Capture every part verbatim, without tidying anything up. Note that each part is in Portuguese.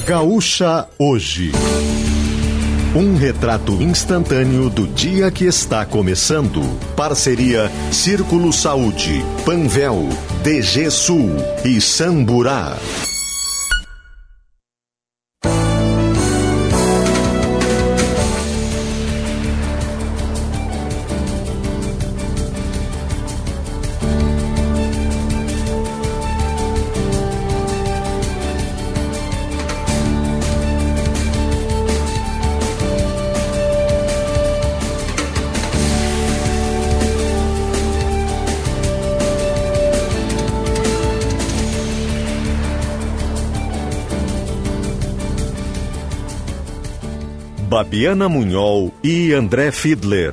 Gaúcha Hoje. Um retrato instantâneo do dia que está começando. Parceria Círculo Saúde, Panvel, D G Sul e Samburá. Babiana Munhol e André Fiedler.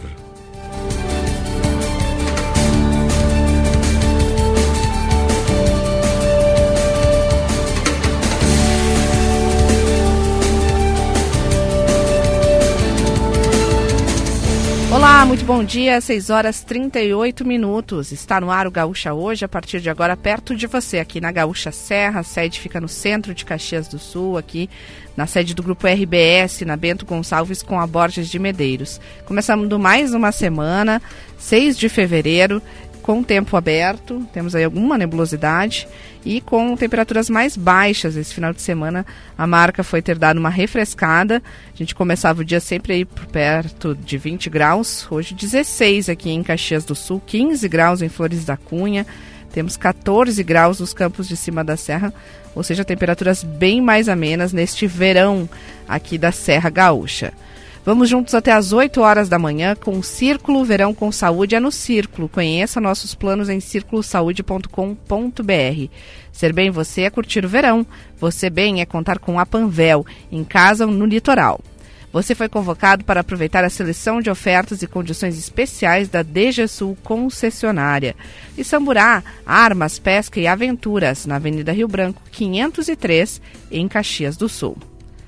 Olá, muito bom dia, seis horas e trinta e oito minutos. Está no ar o Gaúcha Hoje, a partir de agora perto de você, aqui na Gaúcha Serra. A sede fica no centro de Caxias do Sul, aqui na sede do Grupo R B S, na Bento Gonçalves, com a Borges de Medeiros. Começando mais uma semana, seis de fevereiro, com tempo aberto, temos aí alguma nebulosidade e com temperaturas mais baixas. Esse final de semana a marca foi ter dado uma refrescada. A gente começava o dia sempre aí por perto de vinte graus, hoje dezesseis aqui em Caxias do Sul, quinze graus em Flores da Cunha, temos catorze graus nos campos de cima da serra, ou seja, temperaturas bem mais amenas neste verão aqui da Serra Gaúcha. Vamos juntos até às oito horas da manhã com o Círculo Verão com Saúde. É no Círculo. Conheça nossos planos em círculo saúde ponto com ponto b r. Ser bem você é curtir o verão. Você bem é contar com a Panvel, em casa ou no litoral. Você foi convocado para aproveitar a seleção de ofertas e condições especiais da D G Sul concessionária. E Samburá, armas, pesca e aventuras, na Avenida Rio Branco, quinhentos e três, em Caxias do Sul.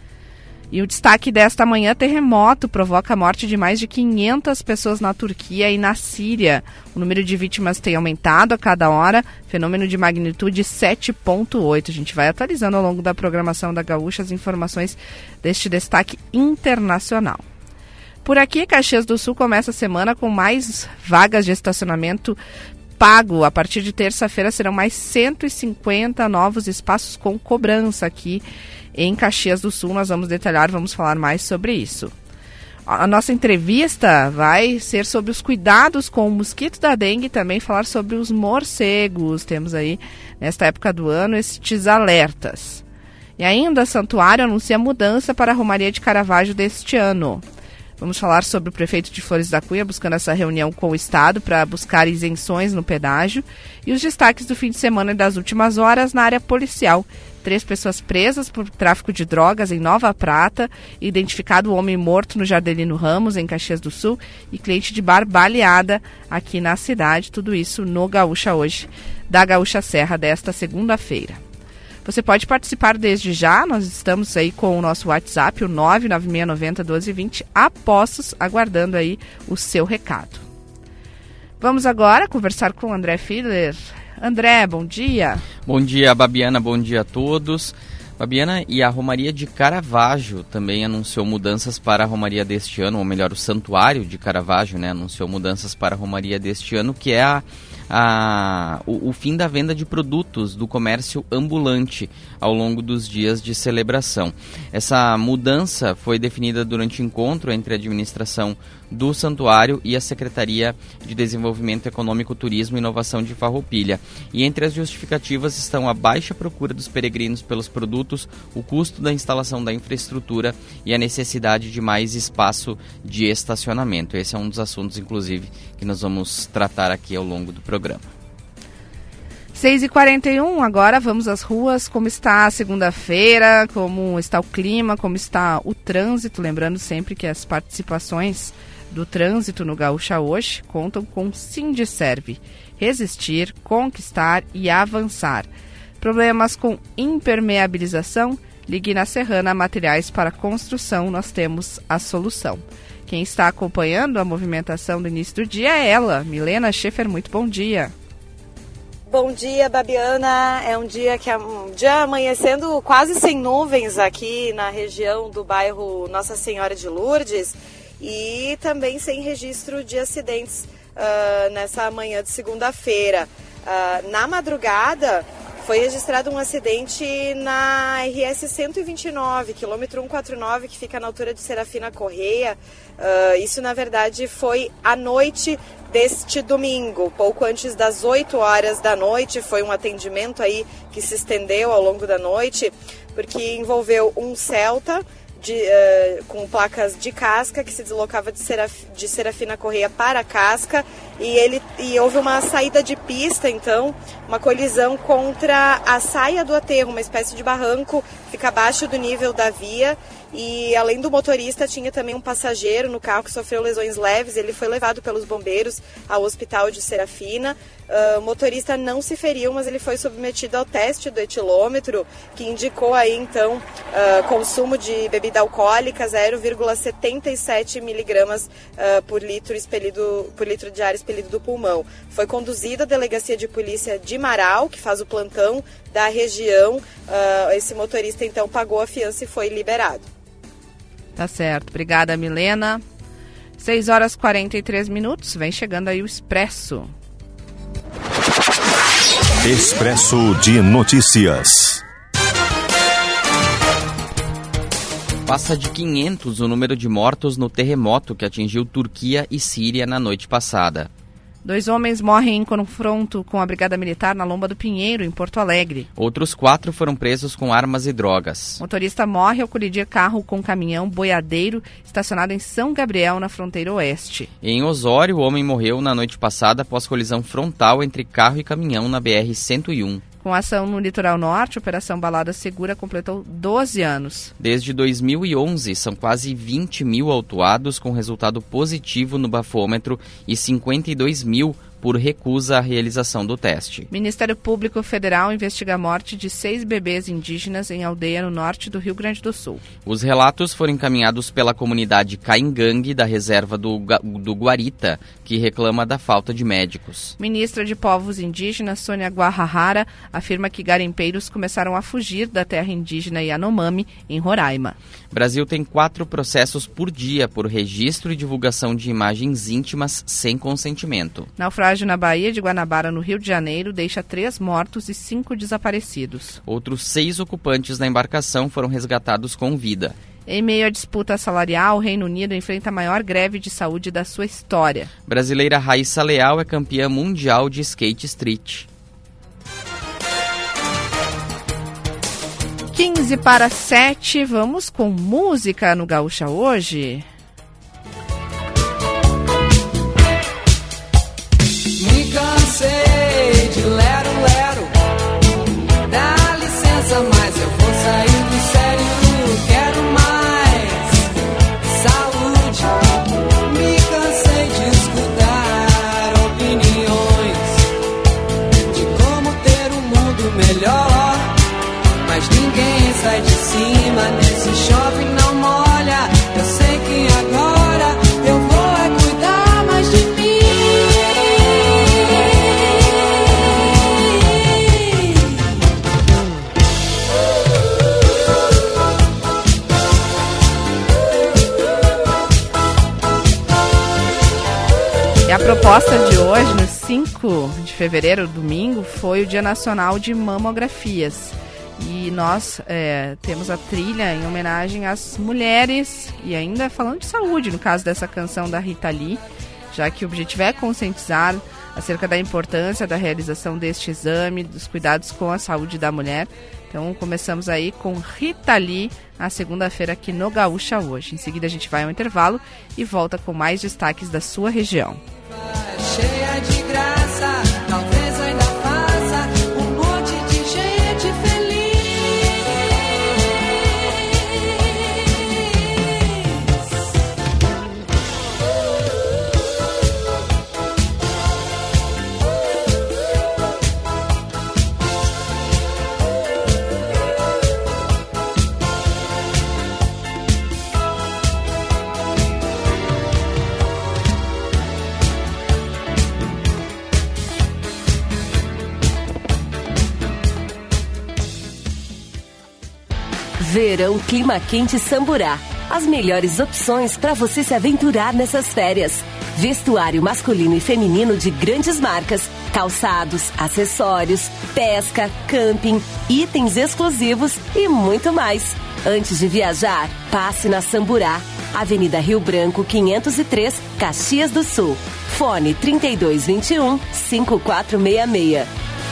E o destaque desta manhã: terremoto provoca a morte de mais de quinhentas pessoas na Turquia e na Síria. O número de vítimas tem aumentado a cada hora, fenômeno de magnitude sete ponto oito. A gente vai atualizando ao longo da programação da Gaúcha as informações deste destaque internacional. Por aqui, Caxias do Sul começa a semana com mais vagas de estacionamento pago. A partir de terça-feira serão mais cento e cinquenta novos espaços com cobrança aqui em Caxias do Sul. Nós vamos detalhar, vamos falar mais sobre isso. A nossa entrevista vai ser sobre os cuidados com o mosquito da dengue e também falar sobre os morcegos. Temos aí, nesta época do ano, estes alertas. E ainda, Santuário anuncia mudança para a Romaria de Caravaggio deste ano. Vamos falar sobre o prefeito de Flores da Cunha buscando essa reunião com o Estado para buscar isenções no pedágio e os destaques do fim de semana e das últimas horas na área policial. Três pessoas presas por tráfico de drogas em Nova Prata, identificado o homem morto no Jardelino Ramos, em Caxias do Sul, e cliente de bar baleada aqui na cidade. Tudo isso no Gaúcha Hoje, da Gaúcha Serra, desta segunda-feira. Você pode participar desde já, nós estamos aí com o nosso WhatsApp, o nove nove seis nove zero um dois dois zero, a postos, aguardando aí o seu recado. Vamos agora conversar com o André Fiedler. André, bom dia. Bom dia, Babiana, bom dia a todos. Babiana, e a Romaria de Caravaggio também anunciou mudanças para a Romaria deste ano, ou melhor, o Santuário de Caravaggio, né, anunciou mudanças para a Romaria deste ano, que é a A, o, o fim da venda de produtos do comércio ambulante ao longo dos dias de celebração. Essa mudança foi definida durante o encontro entre a administração do santuário e a Secretaria de Desenvolvimento Econômico, Turismo e Inovação de Farroupilha. E entre as justificativas estão a baixa procura dos peregrinos pelos produtos, o custo da instalação da infraestrutura e a necessidade de mais espaço de estacionamento. Esse é um dos assuntos, inclusive, que nós vamos tratar aqui ao longo do programa. seis e quarenta e um, agora vamos às ruas. Como está a segunda-feira, como está o clima, como está o trânsito. Lembrando sempre que as participações do trânsito no Gaúcha Hoje contam com Sindiserve. Resistir, conquistar e avançar. Problemas com impermeabilização? Ligue na Serrana Materiais para Construção, nós temos a solução. Quem está acompanhando a movimentação do início do dia é ela, Milena Schaefer. Muito bom dia. Bom dia, Babiana. É um dia que um dia amanhecendo quase sem nuvens aqui na região do bairro Nossa Senhora de Lourdes e também sem registro de acidentes uh, nessa manhã de segunda-feira. Uh, na madrugada foi registrado um acidente na R S cento e vinte e nove, quilômetro cento e quarenta e nove, que fica na altura de Serafina Correia. Uh, isso, na verdade, foi à noite deste domingo, pouco antes das oito horas da noite. Foi um atendimento aí que se estendeu ao longo da noite, porque envolveu um Celta de, uh, com placas de Casca, que se deslocava de, Seraf, de Serafina Correia para Casca, e, ele, e houve uma saída de pista, então, uma colisão contra a saia do aterro, uma espécie de barranco, fica abaixo do nível da via. E além do motorista, tinha também um passageiro no carro que sofreu lesões leves. Ele foi levado pelos bombeiros ao hospital de Serafina. Uh, o motorista não se feriu, mas ele foi submetido ao teste do etilômetro, que indicou aí então uh, consumo de bebida alcoólica zero vírgula setenta e sete miligramas uh, por litro expelido, por litro de ar expelido do pulmão. Foi conduzido à delegacia de polícia de Marau, que faz o plantão da região. Uh, esse motorista então pagou a fiança e foi liberado. Tá certo. Obrigada, Milena. seis horas e quarenta e três minutos. Vem chegando aí o Expresso. Expresso de Notícias. Passa de quinhentos o número de mortos no terremoto que atingiu Turquia e Síria na noite passada. Dois homens morrem em confronto com a Brigada Militar na Lomba do Pinheiro, em Porto Alegre. Outros quatro foram presos com armas e drogas. Motorista morre ao colidir carro com caminhão boiadeiro estacionado em São Gabriel, na fronteira oeste. Em Osório, o homem morreu na noite passada após colisão frontal entre carro e caminhão na B R cento e um. Com ação no litoral norte, a Operação Balada Segura completou doze anos. Desde dois mil e onze, são quase vinte mil autuados com resultado positivo no bafômetro e cinquenta e dois mil por recusa à realização do teste. Ministério Público Federal investiga a morte de seis bebês indígenas em aldeia no norte do Rio Grande do Sul. Os relatos foram encaminhados pela comunidade Caingangue da reserva do, do Guarita, que reclama da falta de médicos. Ministra de Povos Indígenas, Sônia Guajajara, afirma que garimpeiros começaram a fugir da terra indígena Yanomami, em Roraima. Brasil tem quatro processos por dia por registro e divulgação de imagens íntimas sem consentimento. Naufrágio na Baía de Guanabara, no Rio de Janeiro, deixa três mortos e cinco desaparecidos. Outros seis ocupantes da embarcação foram resgatados com vida. Em meio à disputa salarial, o Reino Unido enfrenta a maior greve de saúde da sua história. Brasileira Raíssa Leal é campeã mundial de skate street. quinze para sete, vamos com música no Gaúcha hoje. Me cansei de lero, lero. Dá licença, mas eu vou sair do sério. Quero mais saúde. Me cansei de escutar opiniões de como ter um mundo melhor. Mas ninguém sai de cima, nesse chove não molha. Eu sei que agora eu vou é cuidar mais de mim. E a proposta de hoje, no cinco de fevereiro, domingo, foi o Dia Nacional de Mamografias. E nós é, temos a trilha em homenagem às mulheres e ainda falando de saúde, no caso dessa canção da Rita Lee, já que o objetivo é conscientizar acerca da importância da realização deste exame, dos cuidados com a saúde da mulher. Então começamos aí com Rita Lee na segunda-feira aqui no Gaúcha hoje. Em seguida a gente vai ao intervalo e volta com mais destaques da sua região. Cheia de graça, talvez ainda faça um monte de gente feliz. Verão Clima Quente Samburá. As melhores opções para você se aventurar nessas férias. Vestuário masculino e feminino de grandes marcas, calçados, acessórios, pesca, camping, itens exclusivos e muito mais. Antes de viajar, passe na Samburá, Avenida Rio Branco quinhentos e três, Caxias do Sul. Fone trinta e dois, vinte e um, cinquenta e quatro sessenta e seis.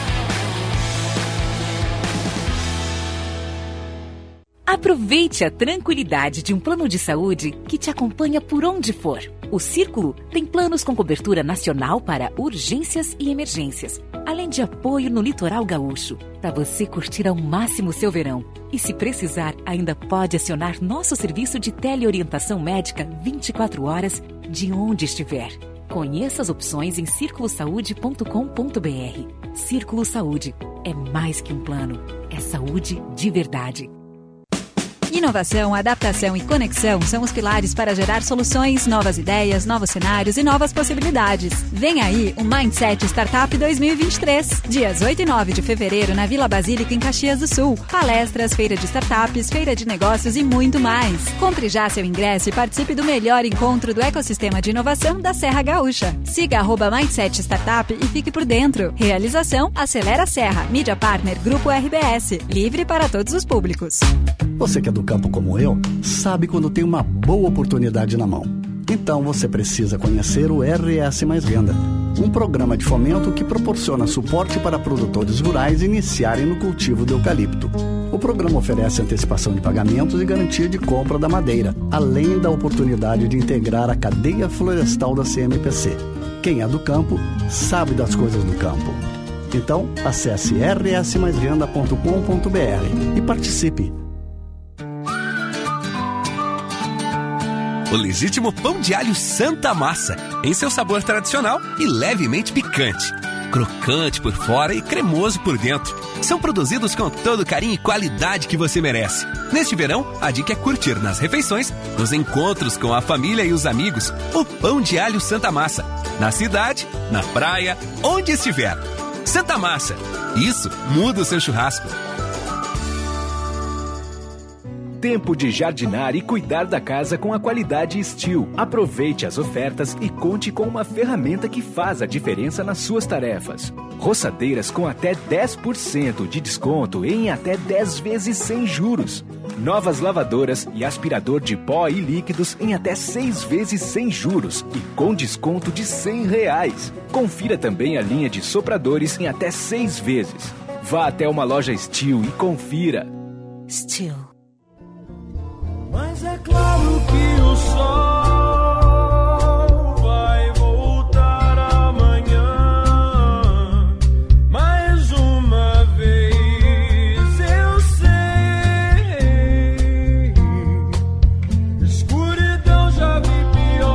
Aproveite a tranquilidade de um plano de saúde que te acompanha por onde for. O Círculo tem planos com cobertura nacional para urgências e emergências, além de apoio no litoral gaúcho, para você curtir ao máximo seu verão. E se precisar, ainda pode acionar nosso serviço de teleorientação médica vinte e quatro horas, de onde estiver. Conheça as opções em círculo saúde ponto com ponto b r. Círculo Saúde é mais que um plano, é saúde de verdade. Inovação, adaptação e conexão são os pilares para gerar soluções, novas ideias, novos cenários e novas possibilidades. Vem aí o Mindset Startup dois mil e vinte e três. Dias oito e nove de fevereiro na Vila Basílica, em Caxias do Sul. Palestras, feira de startups, feira de negócios e muito mais. Compre já seu ingresso e participe do melhor encontro do ecossistema de inovação da Serra Gaúcha. Siga arroba Mindset Startup e fique por dentro. Realização Acelera Serra. Mídia Partner Grupo R B S. Livre para todos os públicos. Você que é do campo como eu, sabe quando tem uma boa oportunidade na mão. Então você precisa conhecer o R S Mais Renda, um programa de fomento que proporciona suporte para produtores rurais iniciarem no cultivo do eucalipto. O programa oferece antecipação de pagamentos e garantia de compra da madeira, além da oportunidade de integrar a cadeia florestal da C M P C. Quem é do campo, sabe das coisas do campo. Então, acesse r s mais renda ponto com ponto b r e participe. O legítimo pão de alho Santa Massa, em seu sabor tradicional e levemente picante. Crocante por fora e cremoso por dentro. São produzidos com todo o carinho e qualidade que você merece. Neste verão, a dica é curtir nas refeições, nos encontros com a família e os amigos, o pão de alho Santa Massa. Na cidade, na praia, onde estiver. Santa Massa. Isso muda o seu churrasco. Tempo de jardinar e cuidar da casa com a qualidade Steel. Aproveite as ofertas e conte com uma ferramenta que faz a diferença nas suas tarefas. Roçadeiras com até dez por cento de desconto em até dez vezes sem juros. Novas lavadoras e aspirador de pó e líquidos em até seis vezes sem juros e com desconto de cem reais. Confira também a linha de sopradores em até seis vezes. Vá até uma loja Steel e confira. Steel. Mas é claro que o sol vai voltar amanhã. Mais uma vez eu sei. Escuridão já vi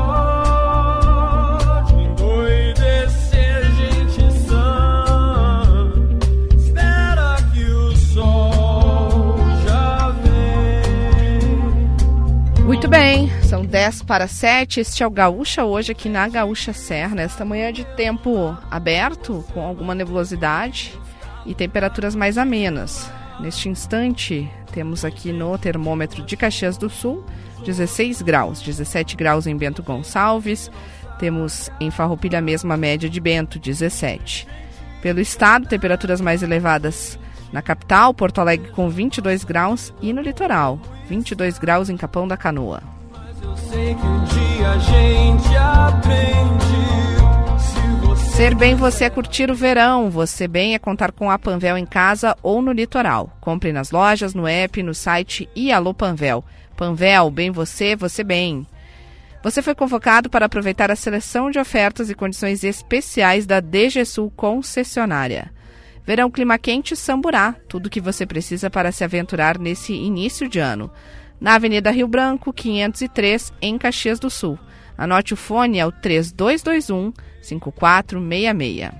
pior. De endoidecer gente sã. Espera que o sol já vem. Muito bem, são dez para sete, este é o Gaúcha hoje aqui na Gaúcha Serra, nesta manhã de tempo aberto, com alguma nebulosidade e temperaturas mais amenas. Neste instante, temos aqui no termômetro de Caxias do Sul, dezesseis graus, dezessete graus em Bento Gonçalves, temos em Farroupilha a mesma média de Bento, dezessete. Pelo estado, temperaturas mais elevadas na capital, Porto Alegre com vinte e dois graus e no litoral, vinte e dois graus em Capão da Canoa. Mas eu sei que um dia a gente aprende. Se você... Ser bem você é curtir o verão, você bem é contar com a Panvel em casa ou no litoral. Compre nas lojas, no app, no site e Alô Panvel. Panvel, bem você, você bem. Você foi convocado para aproveitar a seleção de ofertas e condições especiais da D G Sul concessionária. Verão Clima Quente Samburá, tudo o que você precisa para se aventurar nesse início de ano. Na Avenida Rio Branco, quinhentos e três, em Caxias do Sul. Anote o fone, é o três dois dois um, cinco quatro seis seis.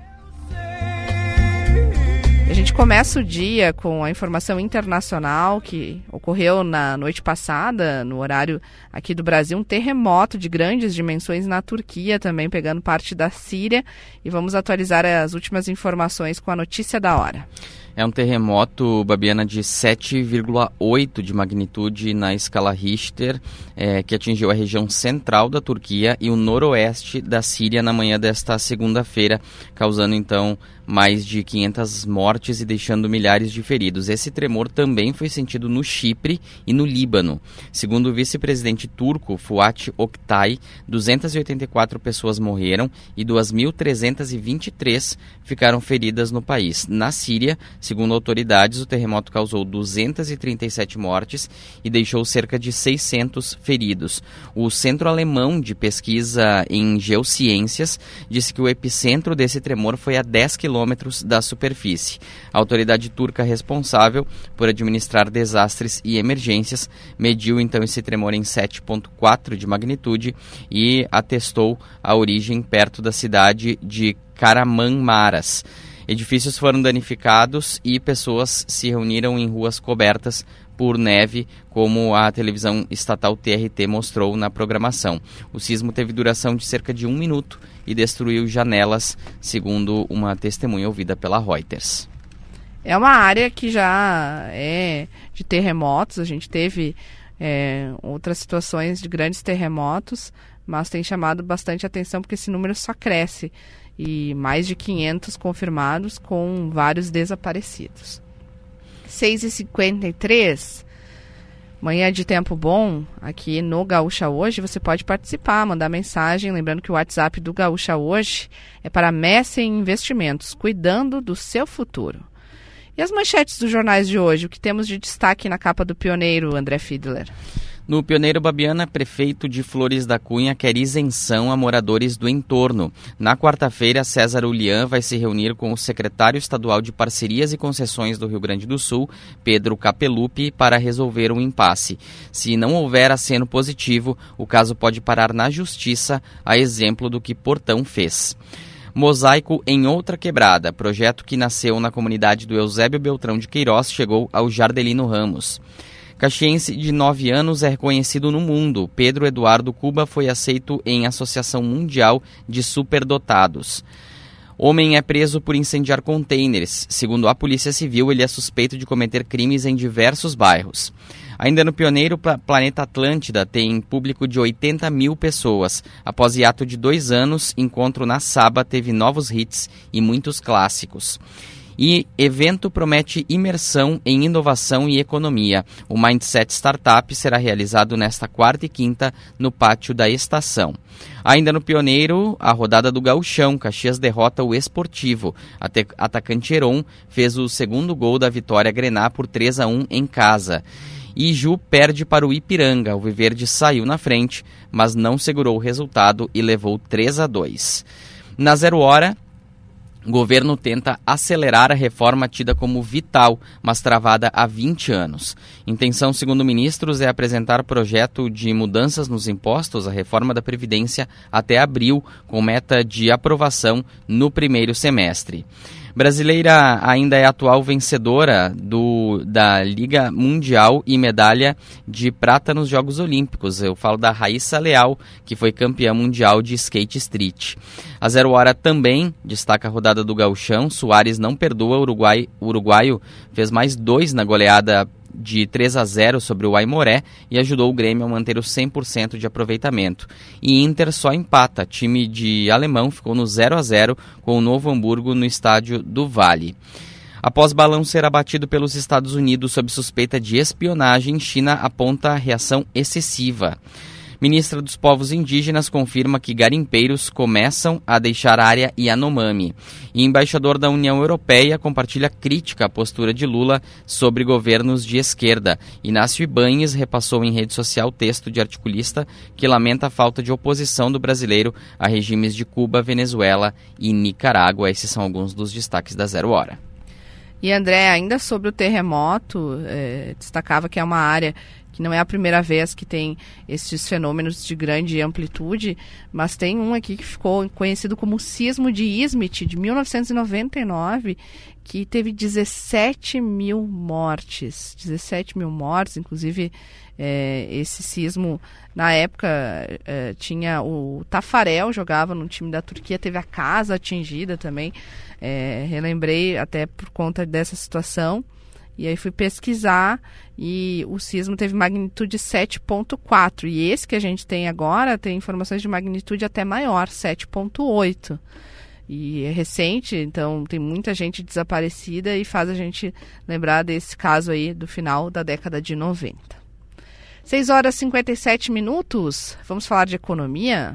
A gente começa o dia com a informação internacional que ocorreu na noite passada, no horário aqui do Brasil, um terremoto de grandes dimensões na Turquia, também pegando parte da Síria. E vamos atualizar as últimas informações com a notícia da hora. É um terremoto, Babiana, de sete vírgula oito de magnitude na escala Richter, é, que atingiu a região central da Turquia e o noroeste da Síria na manhã desta segunda-feira, causando então mais de quinhentas mortes e deixando milhares de feridos. Esse tremor também foi sentido no Chipre e no Líbano. Segundo o vice-presidente turco, Fuat Oktay, duzentas e oitenta e quatro pessoas morreram e duas mil trezentas e vinte e três ficaram feridas no país. Na Síria, segundo autoridades, o terremoto causou duzentas e trinta e sete mortes e deixou cerca de seiscentos feridos. O Centro Alemão de Pesquisa em Geociências disse que o epicentro desse tremor foi a dez quilômetros da superfície. A autoridade turca responsável por administrar desastres e emergências mediu então esse tremor em sete vírgula quatro de magnitude e atestou a origem perto da cidade de Kahramanmaraş. Edifícios foram danificados e pessoas se reuniram em ruas cobertas por neve, como a televisão estatal T R T mostrou na programação. O sismo teve duração de cerca de um minuto e destruiu janelas, segundo uma testemunha ouvida pela Reuters. É uma área que já é de terremotos, a gente teve é, outras situações de grandes terremotos, mas tem chamado bastante atenção porque esse número só cresce. E mais de quinhentos confirmados, com vários desaparecidos. seis e cinquenta e três, manhã de tempo bom, aqui no Gaúcha Hoje. Você pode participar, mandar mensagem. Lembrando que o WhatsApp do Gaúcha Hoje é para Messen Investimentos, cuidando do seu futuro. E as manchetes dos jornais de hoje? O que temos de destaque na capa do Pioneiro, André Fiedler? No Pioneiro, Babiana, prefeito de Flores da Cunha quer isenção a moradores do entorno. Na quarta-feira, César Ulian vai se reunir com o secretário estadual de Parcerias e Concessões do Rio Grande do Sul, Pedro Capelupi, para resolver um impasse. Se não houver aceno positivo, o caso pode parar na justiça, a exemplo do que Portão fez. Mosaico em outra quebrada. Projeto que nasceu na comunidade do Eusébio Beltrão de Queiroz chegou ao Jardelino Ramos. Caxiense de nove anos é reconhecido no mundo. Pedro Eduardo Cuba foi aceito em Associação Mundial de Superdotados. Homem é preso por incendiar containers. Segundo a Polícia Civil, ele é suspeito de cometer crimes em diversos bairros. Ainda no Pioneiro, Planeta Atlântida tem público de oitenta mil pessoas. Após hiato de dois anos, Encontro na Saba teve novos hits e muitos clássicos. E evento promete imersão em inovação e economia. O Mindset Startup será realizado nesta quarta e quinta no pátio da estação. Ainda no Pioneiro, a rodada do Gauchão. Caxias derrota o Esportivo. A atacante Heron fez o segundo gol da vitória Grená por três a um em casa. E Ju perde para o Ipiranga. O Viverde saiu na frente, mas não segurou o resultado e levou três a dois. Na Zero Hora, o governo tenta acelerar a reforma tida como vital, mas travada há vinte anos. Intenção, segundo ministros, é apresentar projeto de mudanças nos impostos, a reforma da Previdência, até abril, com meta de aprovação no primeiro semestre. Brasileira ainda é atual vencedora do, da Liga Mundial e medalha de prata nos Jogos Olímpicos. Eu falo da Raíssa Leal, que foi campeã mundial de skate street. A Zero Hora também destaca a rodada do Gauchão. Soares não perdoa, o Uruguai, o uruguaio fez mais dois na goleada de três a zero sobre o Aimoré e ajudou o Grêmio a manter o cem por cento de aproveitamento. E Inter só empata. Time de alemão ficou no zero a zero com o Novo Hamburgo no estádio do Vale. Após balão ser abatido pelos Estados Unidos sob suspeita de espionagem, China aponta reação excessiva. Ministra dos Povos Indígenas confirma que garimpeiros começam a deixar a área Yanomami. E embaixador da União Europeia compartilha crítica à postura de Lula sobre governos de esquerda. Inácio Ibañez repassou em rede social texto de articulista que lamenta a falta de oposição do brasileiro a regimes de Cuba, Venezuela e Nicarágua. Esses são alguns dos destaques da Zero Hora. E André, ainda sobre o terremoto, é, destacava que é uma área que não é a primeira vez que tem esses fenômenos de grande amplitude, mas tem um aqui que ficou conhecido como sismo de Izmit, de mil novecentos e noventa e nove, que teve dezessete mil mortes. dezessete mil mortes, inclusive é, esse sismo, na época, é, tinha o Tafarel, jogava no time da Turquia, teve a casa atingida também. É, relembrei até por conta dessa situação. E aí fui pesquisar e o sismo teve magnitude sete ponto quatro. E esse que a gente tem agora tem informações de magnitude até maior, sete ponto oito. E é recente, então tem muita gente desaparecida e faz a gente lembrar desse caso aí do final da década de noventa. seis horas e cinquenta e sete minutos. Vamos falar de economia?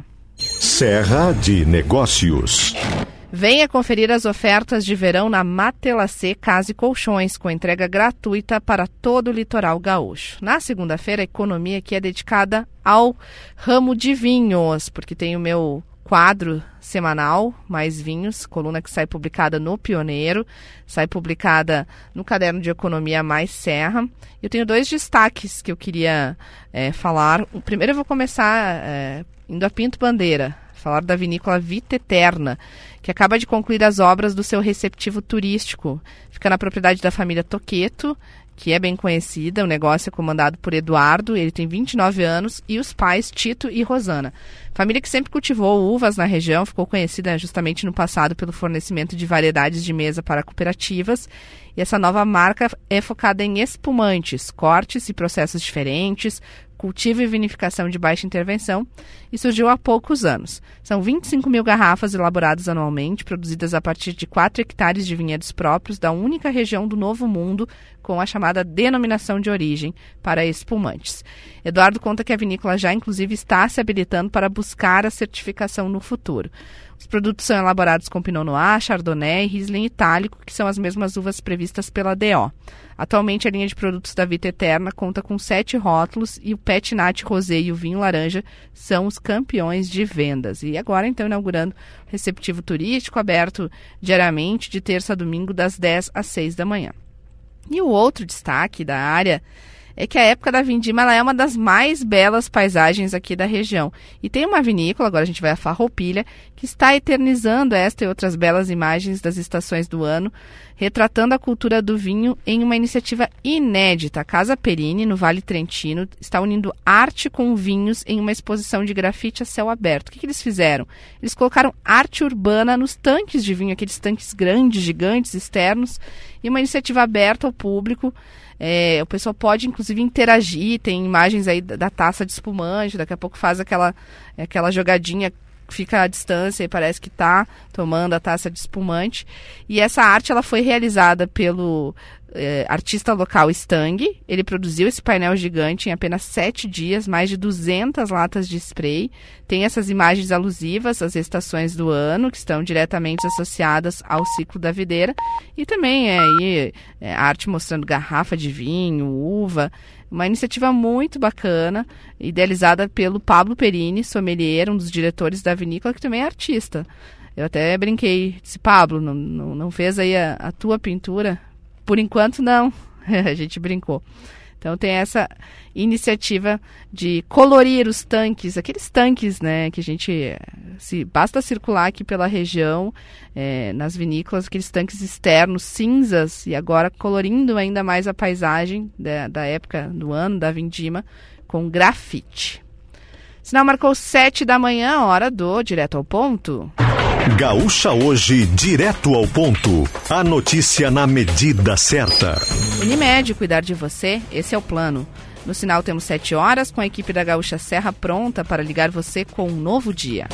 Serra de Negócios. Venha conferir as ofertas de verão na Matelacê Casa e Colchões, com entrega gratuita para todo o litoral gaúcho. Na segunda-feira, a economia aqui é dedicada ao ramo de vinhos, porque tem o meu quadro semanal, Mais Vinhos, coluna que sai publicada no Pioneiro, sai publicada no Caderno de Economia Mais Serra. Eu tenho dois destaques que eu queria é, falar. O primeiro eu vou começar é, indo a Pinto Bandeira, falar da vinícola Vita Eterna, que acaba de concluir as obras do seu receptivo turístico. Fica na propriedade da família Toqueto, que é bem conhecida. O negócio é comandado por Eduardo, ele tem vinte e nove anos, e os pais Tito e Rosana. Família que sempre cultivou uvas na região, ficou conhecida justamente no passado pelo fornecimento de variedades de mesa para cooperativas. E essa nova marca é focada em espumantes, cortes e processos diferentes, cultivo e vinificação de baixa intervenção, e surgiu há poucos anos. São vinte e cinco mil garrafas elaboradas anualmente, produzidas a partir de quatro hectares de vinhedos próprios da única região do Novo Mundo, com a chamada denominação de origem para espumantes. Eduardo conta que a vinícola já, inclusive, está se habilitando para buscar a certificação no futuro. Os produtos são elaborados com Pinot Noir, Chardonnay e Riesling Itálico, que são as mesmas uvas previstas pela D O. Atualmente, a linha de produtos da Vita Eterna conta com sete rótulos e o Pet Nat Rosé e o vinho laranja são os campeões de vendas. E agora, então, inaugurando o receptivo turístico, aberto diariamente de terça a domingo, das dez às seis da manhã. E o outro destaque da área é que a época da vindima ela é uma das mais belas paisagens aqui da região. E tem uma vinícola, agora a gente vai a Farroupilha, que está eternizando esta e outras belas imagens das estações do ano, retratando a cultura do vinho em uma iniciativa inédita. A Casa Perini, no Vale Trentino, está unindo arte com vinhos em uma exposição de grafite a céu aberto. O que, que eles fizeram? Eles colocaram arte urbana nos tanques de vinho, aqueles tanques grandes, gigantes, externos, e uma iniciativa aberta ao público. É, o pessoal pode, inclusive, interagir, tem imagens aí da, da taça de espumante, daqui a pouco faz aquela, aquela jogadinha, fica à distância e parece que está tomando a taça de espumante. E essa arte ela foi realizada pelo é, artista local Stang. Ele produziu esse painel gigante em apenas sete dias, mais de duzentas latas de spray. Tem essas imagens alusivas às estações do ano, que estão diretamente associadas ao ciclo da videira. E também é, aí, é, arte mostrando garrafa de vinho, uva. Uma iniciativa muito bacana, idealizada pelo Pablo Perini, sommelier, um dos diretores da vinícola, que também é artista. Eu até brinquei, disse, Pablo, não, não, não fez aí a, a tua pintura? Por enquanto, não. A gente brincou. Então tem essa iniciativa de colorir os tanques, aqueles tanques, né, que a gente, se basta circular aqui pela região, é, nas vinícolas, aqueles tanques externos cinzas, e agora colorindo ainda mais a paisagem da, da época do ano, da vindima, com grafite. Sinal marcou sete da manhã, hora do Direto ao Ponto. Gaúcha Hoje, direto ao ponto. A notícia na medida certa. Unimed, cuidar de você, esse é o plano. No sinal temos sete horas, com a equipe da Gaúcha Serra pronta para ligar você com um novo dia.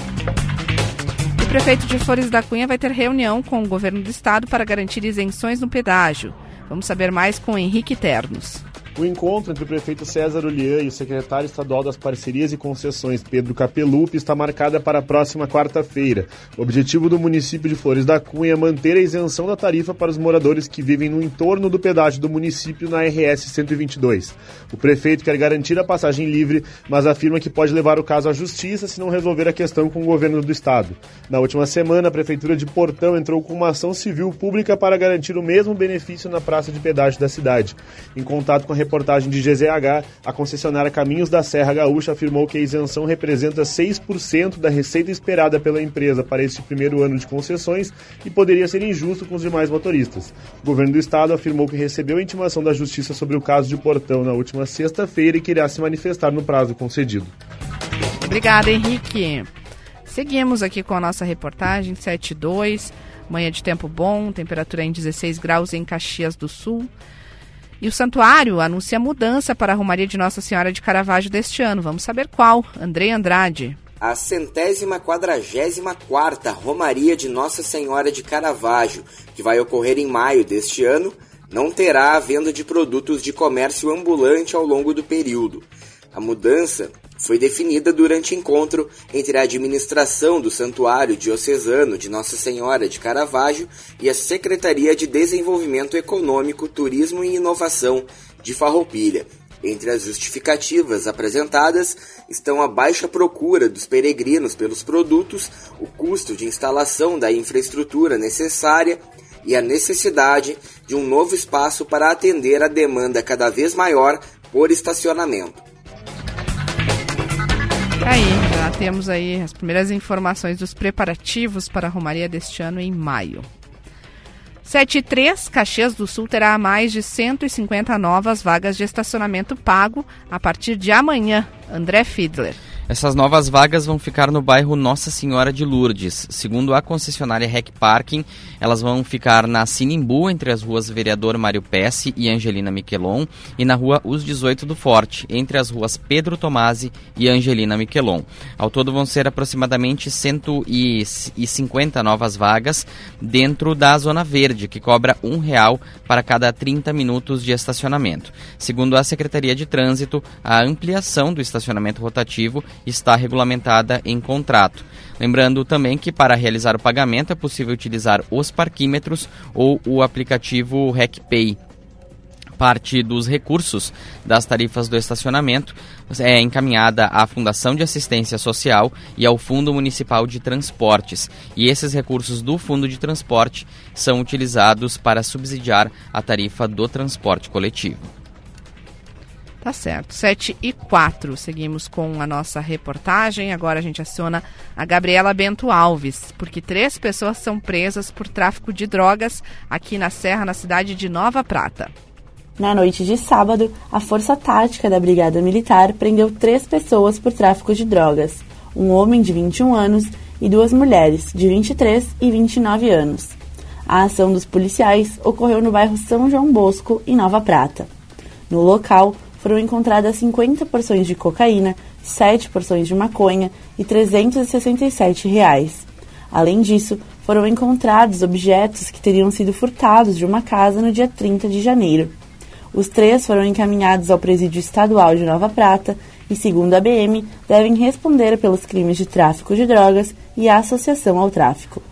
O prefeito de Flores da Cunha vai ter reunião com o governo do estado para garantir isenções no pedágio. Vamos saber mais com Henrique Ternos. O encontro entre o prefeito César Ulian e o secretário estadual das Parcerias e Concessões, Pedro Capelupi, está marcada para a próxima quarta-feira. O objetivo do município de Flores da Cunha é manter a isenção da tarifa para os moradores que vivem no entorno do pedágio do município na R S cento e vinte e dois. O prefeito quer garantir a passagem livre, mas afirma que pode levar o caso à justiça se não resolver a questão com o governo do estado. Na última semana, a prefeitura de Portão entrou com uma ação civil pública para garantir o mesmo benefício na praça de pedágio da cidade. Em contato com a reportagem de G Z H, a concessionária Caminhos da Serra Gaúcha afirmou que a isenção representa seis por cento da receita esperada pela empresa para este primeiro ano de concessões e poderia ser injusto com os demais motoristas. O governo do estado afirmou que recebeu a intimação da Justiça sobre o caso de Portão na última sexta-feira e que irá se manifestar no prazo concedido. Obrigada, Henrique. Seguimos aqui com a nossa reportagem sete e dois. Manhã de tempo bom, temperatura em dezesseis graus em Caxias do Sul. E o Santuário anuncia mudança para a Romaria de Nossa Senhora de Caravaggio deste ano. Vamos saber qual. Andrei Andrade. A centésima quadragésima quarta Romaria de Nossa Senhora de Caravaggio, que vai ocorrer em maio deste ano, não terá a venda de produtos de comércio ambulante ao longo do período. A mudança foi definida durante encontro entre a administração do Santuário Diocesano de Nossa Senhora de Caravaggio e a Secretaria de Desenvolvimento Econômico, Turismo e Inovação de Farroupilha. Entre as justificativas apresentadas estão a baixa procura dos peregrinos pelos produtos, o custo de instalação da infraestrutura necessária e a necessidade de um novo espaço para atender a demanda cada vez maior por estacionamento. Aí, já temos aí as primeiras informações dos preparativos para a Romaria deste ano em maio. sete e três, Caxias do Sul terá mais de cento e cinquenta novas vagas de estacionamento pago a partir de amanhã. André Fiedler. Essas novas vagas vão ficar no bairro Nossa Senhora de Lourdes. Segundo a concessionária Rec Parking, elas vão ficar na Sinimbu, entre as ruas Vereador Mário Pesce e Angelina Miquelon, e na rua Os dezoito do Forte, entre as ruas Pedro Tomasi e Angelina Miquelon. Ao todo vão ser aproximadamente cento e cinquenta novas vagas dentro da Zona Verde, que cobra um real para cada trinta minutos de estacionamento. Segundo a Secretaria de Trânsito, a ampliação do estacionamento rotativo está regulamentada em contrato. Lembrando também que para realizar o pagamento é possível utilizar os parquímetros ou o aplicativo RecPay. Parte dos recursos das tarifas do estacionamento é encaminhada à Fundação de Assistência Social e ao Fundo Municipal de Transportes. E esses recursos do Fundo de Transporte são utilizados para subsidiar a tarifa do transporte coletivo. Tá certo, sete e quatro, seguimos com a nossa reportagem. Agora a gente aciona a Gabriela Bento Alves, porque três pessoas são presas por tráfico de drogas aqui na Serra, na cidade de Nova Prata. Na noite de sábado, a Força Tática da Brigada Militar prendeu três pessoas por tráfico de drogas, um homem de vinte e um anos e duas mulheres de vinte e três e vinte e nove anos. A ação dos policiais ocorreu no bairro São João Bosco, em Nova Prata. No local, foram encontradas cinquenta porções de cocaína, sete porções de maconha e trezentos e sessenta e sete reais. Além disso, foram encontrados objetos que teriam sido furtados de uma casa no dia trinta de janeiro. Os três foram encaminhados ao Presídio Estadual de Nova Prata e, segundo a B M, devem responder pelos crimes de tráfico de drogas e associação ao tráfico.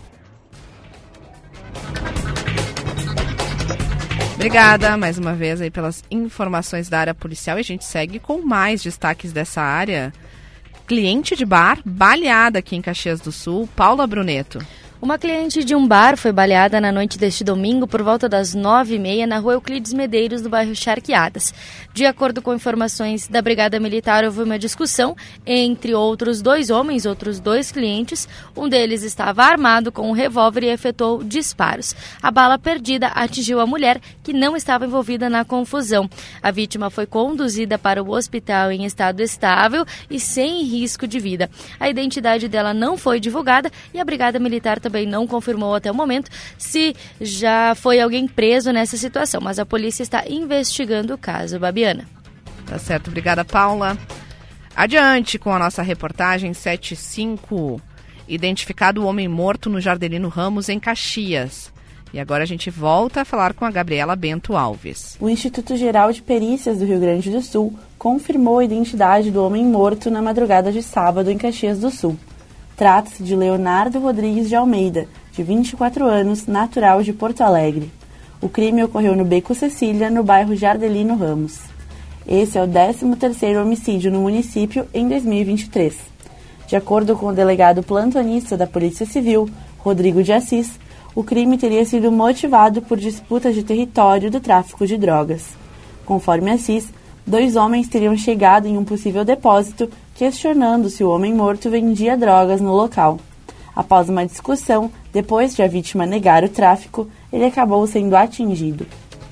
Obrigada mais uma vez aí pelas informações da área policial, e a gente segue com mais destaques dessa área. Cliente de bar baleada aqui em Caxias do Sul, Paula Bruneto. Uma cliente de um bar foi baleada na noite deste domingo por volta das nove e meia na rua Euclides Medeiros, no bairro Charqueadas. De acordo com informações da Brigada Militar, houve uma discussão entre outros dois homens, outros dois clientes. Um deles estava armado com um revólver e efetuou disparos. A bala perdida atingiu a mulher, que não estava envolvida na confusão. A vítima foi conduzida para o hospital em estado estável e sem risco de vida. A identidade dela não foi divulgada e a Brigada Militar também também não confirmou até o momento se já foi alguém preso nessa situação, mas a polícia está investigando o caso. Babiana. Tá certo, obrigada, Paula. Adiante com a nossa reportagem sete e cinco. Identificado o homem morto no Jardelino Ramos, em Caxias. E agora a gente volta a falar com a Gabriela Bento Alves. O Instituto Geral de Perícias do Rio Grande do Sul confirmou a identidade do homem morto na madrugada de sábado em Caxias do Sul. Trata-se de Leonardo Rodrigues de Almeida, de vinte e quatro anos, natural de Porto Alegre. O crime ocorreu no Beco Cecília, no bairro Jardelino Ramos. Esse é o décimo terceiro homicídio no município em dois mil e vinte e três. De acordo com o delegado plantonista da Polícia Civil, Rodrigo de Assis, o crime teria sido motivado por disputas de território do tráfico de drogas. Conforme a C I S, dois homens teriam chegado em um possível depósito, questionando se o homem morto vendia drogas no local. Após uma discussão, depois de a vítima negar o tráfico, ele acabou sendo atingido.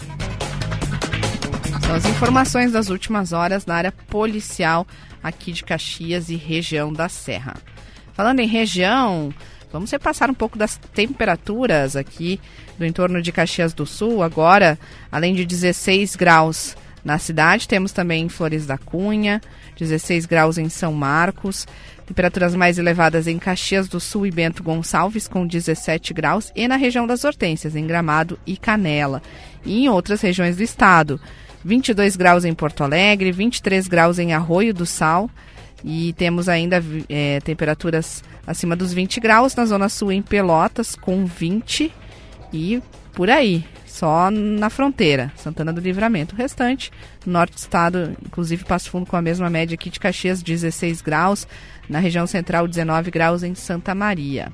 São as informações das últimas horas na área policial aqui de Caxias e região da Serra. Falando em região, vamos repassar um pouco das temperaturas aqui do entorno de Caxias do Sul. Agora, além de dezesseis graus na cidade, temos também em Flores da Cunha, dezesseis graus em São Marcos, temperaturas mais elevadas em Caxias do Sul e Bento Gonçalves, com dezessete graus, e na região das Hortênsias, em Gramado e Canela. E em outras regiões do estado, vinte e dois graus em Porto Alegre, vinte e três graus em Arroio do Sal, e temos ainda é, temperaturas acima dos vinte graus na Zona Sul em Pelotas, com vinte, e por aí, só na fronteira, Santana do Livramento. O restante, no norte do estado, inclusive Passo Fundo com a mesma média aqui de Caxias, dezesseis graus, na região central dezenove graus em Santa Maria.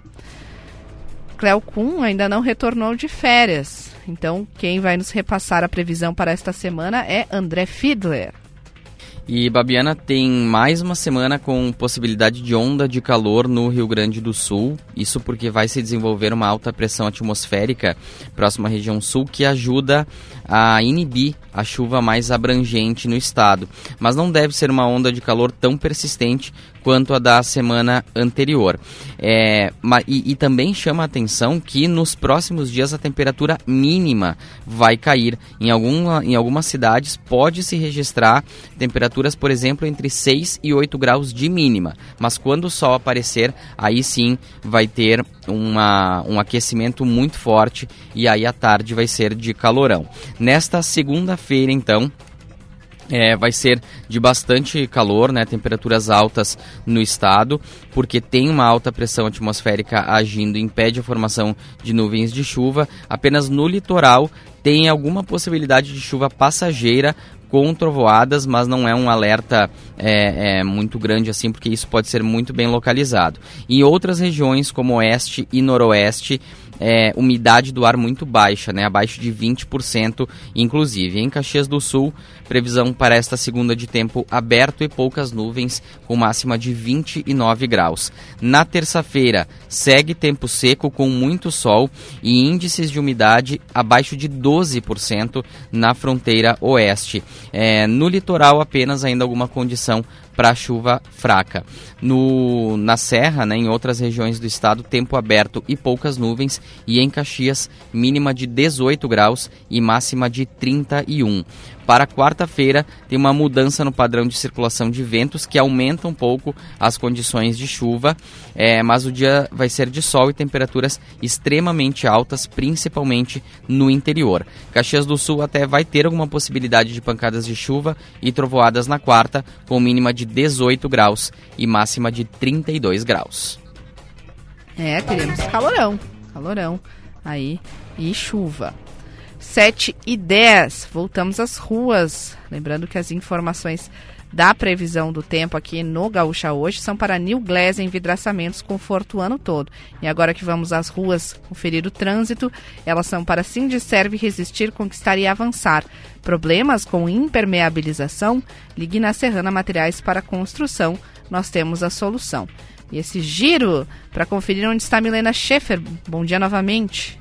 Cleo Kuhn ainda não retornou de férias, então quem vai nos repassar a previsão para esta semana é André Fiedler. E Babiana, tem mais uma semana com possibilidade de onda de calor no Rio Grande do Sul. Isso porque vai se desenvolver uma alta pressão atmosférica próxima à região sul que ajuda a inibir a chuva mais abrangente no estado. Mas não deve ser uma onda de calor tão persistente quanto a da semana anterior. É, e, e também chama a atenção que nos próximos dias a temperatura mínima vai cair. Em, alguma, em algumas cidades pode-se registrar temperaturas, por exemplo, entre seis e oito graus de mínima. Mas quando o sol aparecer, aí sim vai ter uma, um aquecimento muito forte e aí a tarde vai ser de calorão. Nesta segunda-feira, então, É, vai ser de bastante calor, né? Temperaturas altas no estado, porque tem uma alta pressão atmosférica agindo, impede a formação de nuvens de chuva. Apenas no litoral tem alguma possibilidade de chuva passageira com trovoadas, mas não é um alerta é, é, muito grande assim, porque isso pode ser muito bem localizado. Em outras regiões, como oeste e noroeste, É, umidade do ar muito baixa, né? Abaixo de vinte por cento, inclusive. Em Caxias do Sul, previsão para esta segunda de tempo aberto e poucas nuvens, com máxima de vinte e nove graus. Na terça-feira, segue tempo seco com muito sol e índices de umidade abaixo de doze por cento na fronteira oeste. É, no litoral, apenas ainda alguma condição para chuva fraca. No, na Serra, né, em outras regiões do estado, tempo aberto e poucas nuvens, e em Caxias, mínima de dezoito graus e máxima de trinta e um. Para quarta-feira, tem uma mudança no padrão de circulação de ventos que aumenta um pouco as condições de chuva, é, mas o dia vai ser de sol e temperaturas extremamente altas, principalmente no interior. Caxias do Sul até vai ter alguma possibilidade de pancadas de chuva e trovoadas na quarta, com mínima de dezoito graus e máxima de trinta e dois graus. É, teremos calorão, calorão aí e chuva. sete e dez, voltamos às ruas. Lembrando que as informações da previsão do tempo aqui no Gaúcha Hoje são para New Glass Envidraçamentos, conforto o ano todo. E agora que vamos às ruas conferir o trânsito, elas são para Sindiserve, Resistir, Conquistar e Avançar. Problemas com impermeabilização? Ligue na Serrana Materiais para Construção, nós temos a solução. E esse giro para conferir onde está Milena Schaefer. Bom dia novamente.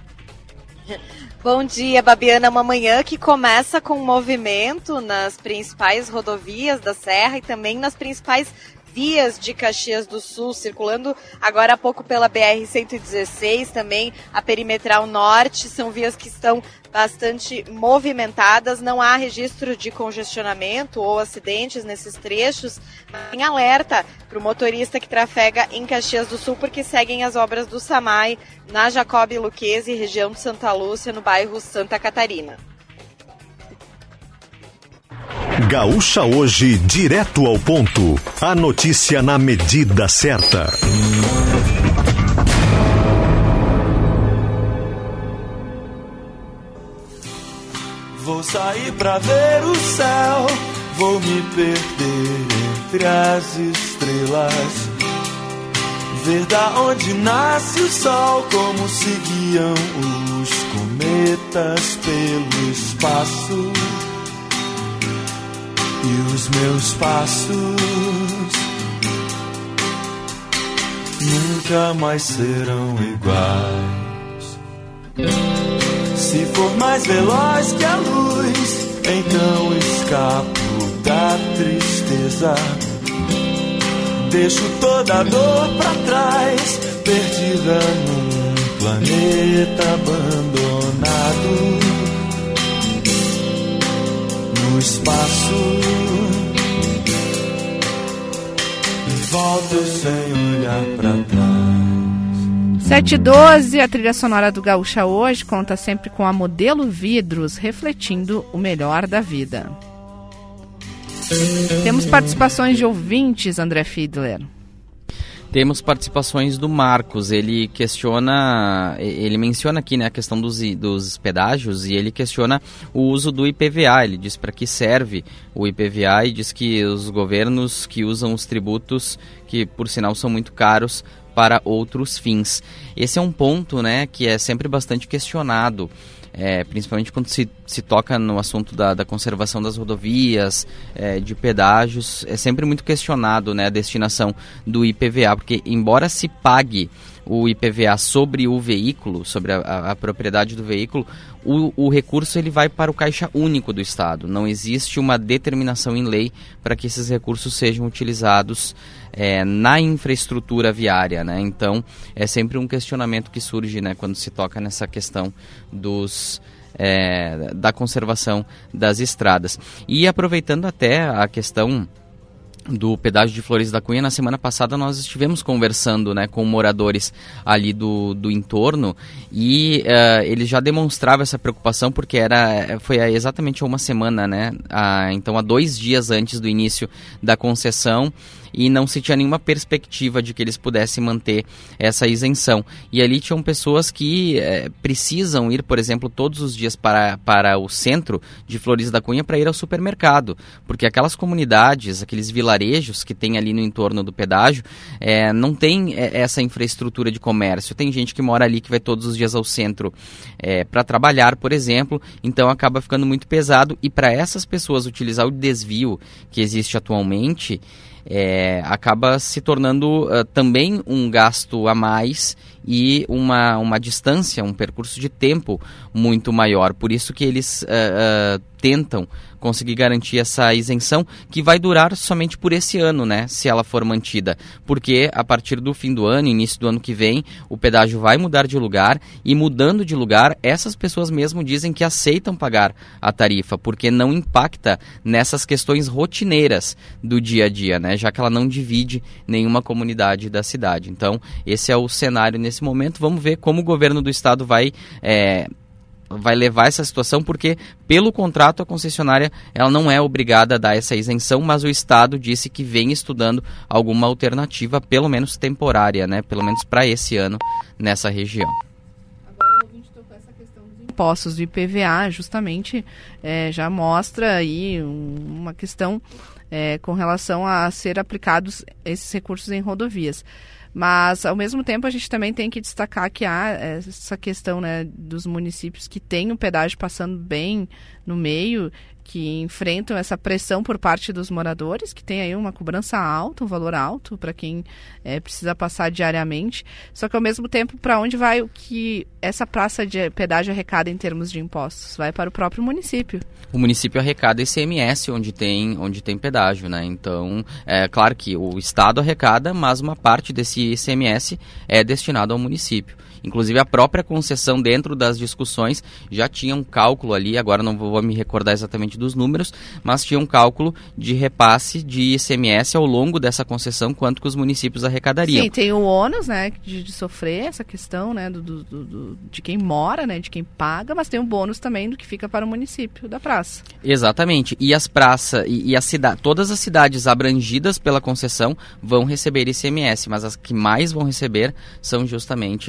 Bom dia, Babiana. Uma manhã que começa com movimento nas principais rodovias da Serra e também nas principais vias de Caxias do Sul, circulando agora há pouco pela B R cento e dezesseis, também a Perimetral Norte. São vias que estão bastante movimentadas, não há registro de congestionamento ou acidentes nesses trechos. Tem alerta para o motorista que trafega em Caxias do Sul, porque seguem as obras do SAMAI na Jacob Luquezzi, região de Santa Lúcia, no bairro Santa Catarina. Gaúcha Hoje, direto ao ponto. A notícia na medida certa. Vou sair pra ver o céu, vou me perder entre as estrelas, ver da onde nasce o sol, como se guiam os cometas pelo espaço. e os meus passos nunca mais serão iguais. Se for mais veloz que a luz, então escapo da tristeza. Deixo toda a dor pra trás, perdida num planeta abandonado, no espaço, e volto sem olhar pra trás. sete e doze, a trilha sonora do Gaúcha Hoje conta sempre com a Modelo Vidros, refletindo o melhor da vida. Temos participações de ouvintes, André Fiedler. Temos participações do Marcos. Ele questiona, ele menciona aqui, né, a questão dos, dos pedágios, e ele questiona o uso do I P V A. Ele diz para que serve o I P V A e diz que os governos que usam os tributos, que por sinal são muito caros, para outros fins. Esse é um ponto, né, que é sempre bastante questionado. É, principalmente quando se, se toca no assunto da, da conservação das rodovias, é, de pedágios, é sempre muito questionado, né, a destinação do I P V A, porque embora se pague o I P V A sobre o veículo, sobre a, a, a propriedade do veículo, o, o recurso ele vai para o Caixa Único do Estado. Não existe uma determinação em lei para que esses recursos sejam utilizados é, na infraestrutura viária, né? Então, é sempre um questionamento que surge, né, quando se toca nessa questão dos... É, da conservação das estradas. E aproveitando até a questão do pedágio de Flores da Cunha, na semana passada nós estivemos conversando, né, com moradores ali do, do entorno, e uh, eles já demonstravam essa preocupação, porque era, foi há exatamente uma semana, né, a, então há dois dias antes do início da concessão, e não se tinha nenhuma perspectiva de que eles pudessem manter essa isenção. E ali tinham pessoas que é, precisam ir, por exemplo, todos os dias para, para o centro de Flores da Cunha para ir ao supermercado, porque aquelas comunidades, aqueles vilarejos que tem ali no entorno do pedágio, é, não tem essa infraestrutura de comércio. Tem gente que mora ali que vai todos os dias ao centro é, para trabalhar, por exemplo, então acaba ficando muito pesado, e para essas pessoas utilizar o desvio que existe atualmente, É, acaba se tornando uh, também um gasto a mais e uma, uma distância, um percurso de tempo muito maior. Por isso que eles uh, uh, tentam conseguir garantir essa isenção, que vai durar somente por esse ano, né, se ela for mantida. Porque a partir do fim do ano, início do ano que vem, o pedágio vai mudar de lugar, e mudando de lugar, essas pessoas mesmo dizem que aceitam pagar a tarifa, porque não impacta nessas questões rotineiras do dia a dia, né, já que ela não divide nenhuma comunidade da cidade. Então, esse é o cenário nesse momento. Vamos ver como o governo do estado vai... É, vai levar essa situação, porque pelo contrato a concessionária ela não é obrigada a dar essa isenção, mas o Estado disse que vem estudando alguma alternativa, pelo menos temporária, né, pelo menos para esse ano nessa região. Agora o ouvinte tocou essa questão dos impostos do I P V A, justamente é, já mostra aí um, uma questão é, com relação a ser aplicados esses recursos em rodovias. Mas, ao mesmo tempo, a gente também tem que destacar que há essa questão, né, dos municípios que têm o pedágio passando bem no meio, que enfrentam essa pressão por parte dos moradores, que tem aí uma cobrança alta, um valor alto para quem é, precisa passar diariamente. Só que, ao mesmo tempo, para onde vai o que essa praça de pedágio arrecada em termos de impostos? Vai para o próprio município. O município arrecada I C M S onde tem, onde tem pedágio, né? Então, é claro que o Estado arrecada, mas uma parte desse I C M S é destinado ao município. Inclusive, a própria concessão, dentro das discussões, já tinha um cálculo ali, agora não vou me recordar exatamente dos números, mas tinha um cálculo de repasse de I C M S ao longo dessa concessão, quanto que os municípios arrecadariam. Sim, tem o ônus, né, de, de sofrer essa questão, né, do, do, do, de quem mora, né, de quem paga, mas tem o bônus também do que fica para o município da praça. Exatamente, e as praças, e, e a cida, todas as cidades abrangidas pela concessão vão receber I C M S, mas as que mais vão receber são justamente as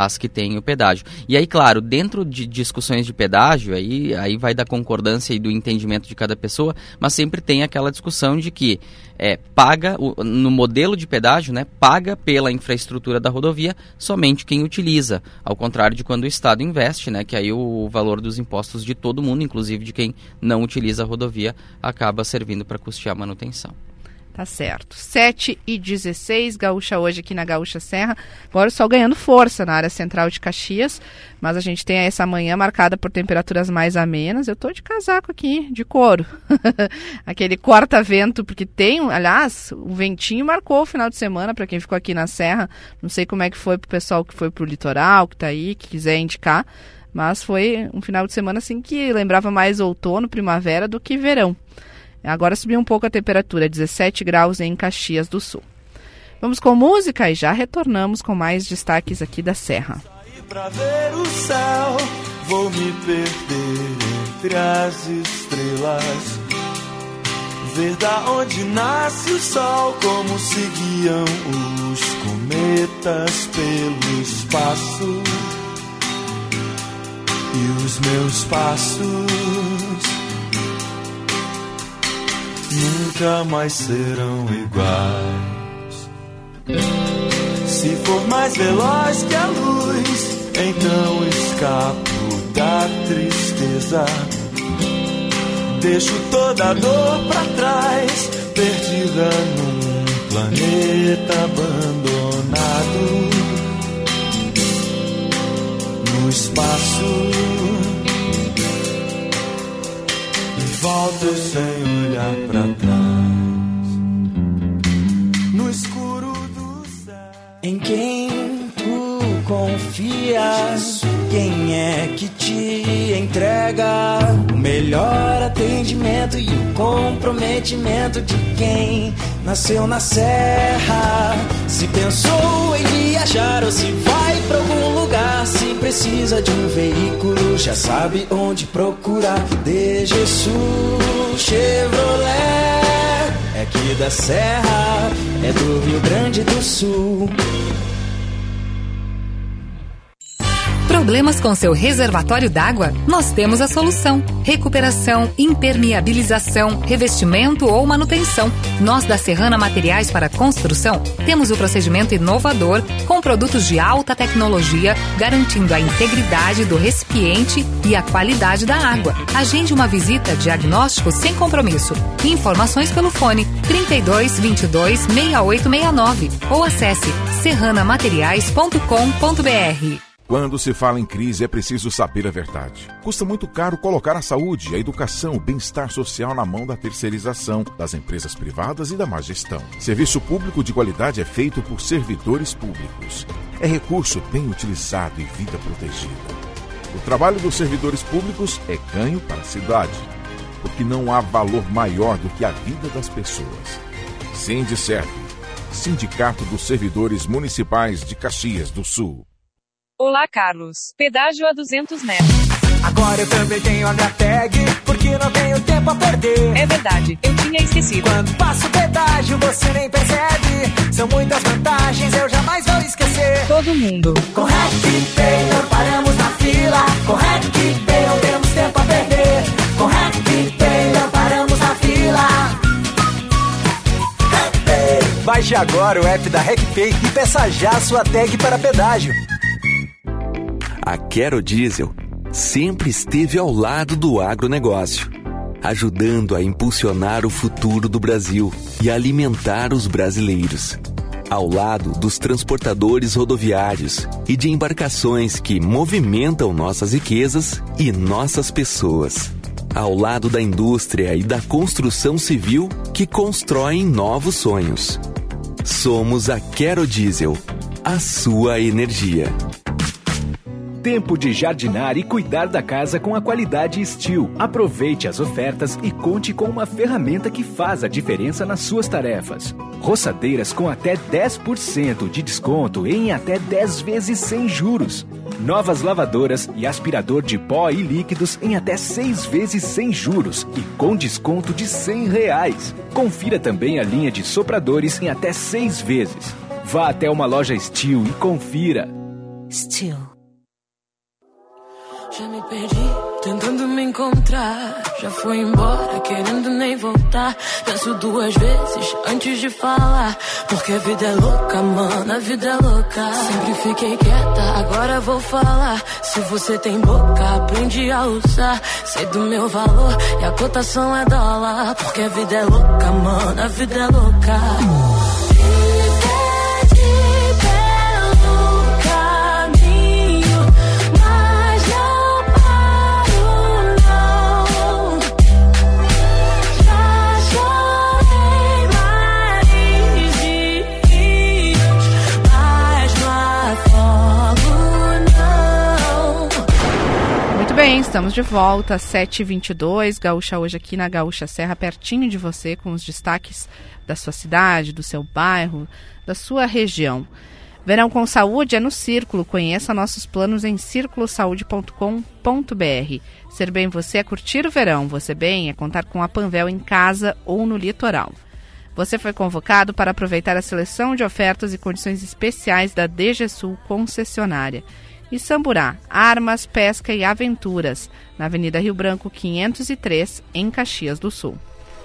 as que têm o pedágio. E aí, claro, dentro de discussões de pedágio, aí, aí vai da concordância e do entendimento de cada pessoa, mas sempre tem aquela discussão de que é, paga, o, no modelo de pedágio, né, paga pela infraestrutura da rodovia somente quem utiliza, ao contrário de quando o Estado investe, né, que aí o, o valor dos impostos de todo mundo, inclusive de quem não utiliza a rodovia, acaba servindo para custear a manutenção. Tá certo. sete e dezesseis, Gaúcha hoje aqui na Gaúcha Serra. Agora o sol ganhando força na área central de Caxias, mas a gente tem essa manhã marcada por temperaturas mais amenas. Eu tô de casaco aqui, de couro. Aquele corta-vento, porque tem, aliás, o ventinho marcou o final de semana para quem ficou aqui na Serra. Não sei como é que foi pro pessoal que foi pro litoral, que tá aí, que quiser indicar, mas foi um final de semana assim que lembrava mais outono, primavera do que verão. Agora subiu um pouco a temperatura, dezessete graus em Caxias do Sul. Vamos com música e já retornamos com mais destaques aqui da Serra. Saí pra ver o céu, vou me perder entre as estrelas, ver da onde nasce o sol, como se guiam os cometas pelo espaço, e os meus passos nunca mais serão iguais. Se for mais veloz que a luz, então escapo da tristeza, deixo toda a dor pra trás, perdida num planeta abandonado, no espaço. Volto sem olhar pra trás, no escuro do céu. Em quem tu confias? Quem é que te entrega o melhor atendimento e o comprometimento de quem nasceu na serra? Se pensou em viajar ou se vai pra algum lugar, se precisa de um veículo, já sabe onde procurar. De Jesus Chevrolet, é aqui da Serra, é do Rio Grande do Sul. Problemas com seu reservatório d'água? Nós temos a solução. Recuperação, impermeabilização, revestimento ou manutenção. Nós da Serrana Materiais para Construção temos o procedimento inovador com produtos de alta tecnologia, garantindo a integridade do recipiente e a qualidade da água. Agende uma visita diagnóstico sem compromisso. Informações pelo fone trinta e dois, vinte e dois, sessenta e oito sessenta e nove ou acesse serrana materiais ponto com ponto br. Quando se fala em crise, é preciso saber a verdade. Custa muito caro colocar a saúde, a educação, o bem-estar social na mão da terceirização, das empresas privadas e da má gestão. Serviço público de qualidade é feito por servidores públicos. É recurso bem utilizado e vida protegida. O trabalho dos servidores públicos é ganho para a cidade, porque não há valor maior do que a vida das pessoas. Sindiserve, Sindicato dos Servidores Municipais de Caxias do Sul. Olá, Carlos. Pedágio a duzentos metros. Agora eu também tenho H tag, porque não tenho tempo a perder. É verdade, eu tinha esquecido. Quando passo o pedágio, você nem percebe. São muitas vantagens, eu jamais vou esquecer. Todo mundo. Com RecPay não paramos na fila. Com RecPay não temos tempo a perder. Com RecPay não paramos na fila. RecPay. Baixe agora o app da RecPay e peça já a sua tag para pedágio. A Quero Diesel sempre esteve ao lado do agronegócio, ajudando a impulsionar o futuro do Brasil e alimentar os brasileiros. Ao lado dos transportadores rodoviários e de embarcações que movimentam nossas riquezas e nossas pessoas. Ao lado da indústria e da construção civil que constroem novos sonhos. Somos a Quero Diesel, a sua energia. Tempo de jardinar e cuidar da casa com a qualidade Steel. Aproveite as ofertas e conte com uma ferramenta que faz a diferença nas suas tarefas. Roçadeiras com até dez por cento de desconto em até dez vezes sem juros. Novas lavadoras e aspirador de pó e líquidos em até seis vezes sem juros e com desconto de cem reais. Confira também a linha de sopradores em até seis vezes. Vá até uma loja Steel e confira. Still. Já me perdi, tentando me encontrar. Já foi embora, querendo nem voltar. Penso duas vezes antes de falar. Porque a vida é louca, mano, a vida é louca. Sempre fiquei quieta, agora vou falar. Se você tem boca, aprende a usar. Sei do meu valor e a cotação é dólar. Porque a vida é louca, mano, a vida é louca. Bem, estamos de volta às sete e vinte e dois, Gaúcha hoje aqui na Gaúcha Serra, pertinho de você, com os destaques da sua cidade, do seu bairro, da sua região. Verão com Saúde é no Círculo, conheça nossos planos em círculo saúde ponto com ponto b r. Ser bem você é curtir o verão, você bem é contar com a Panvel em casa ou no litoral. Você foi convocado para aproveitar a seleção de ofertas e condições especiais da D G Sul concessionária. E Samburá, armas, pesca e aventuras, na Avenida Rio Branco quinhentos e três, em Caxias do Sul.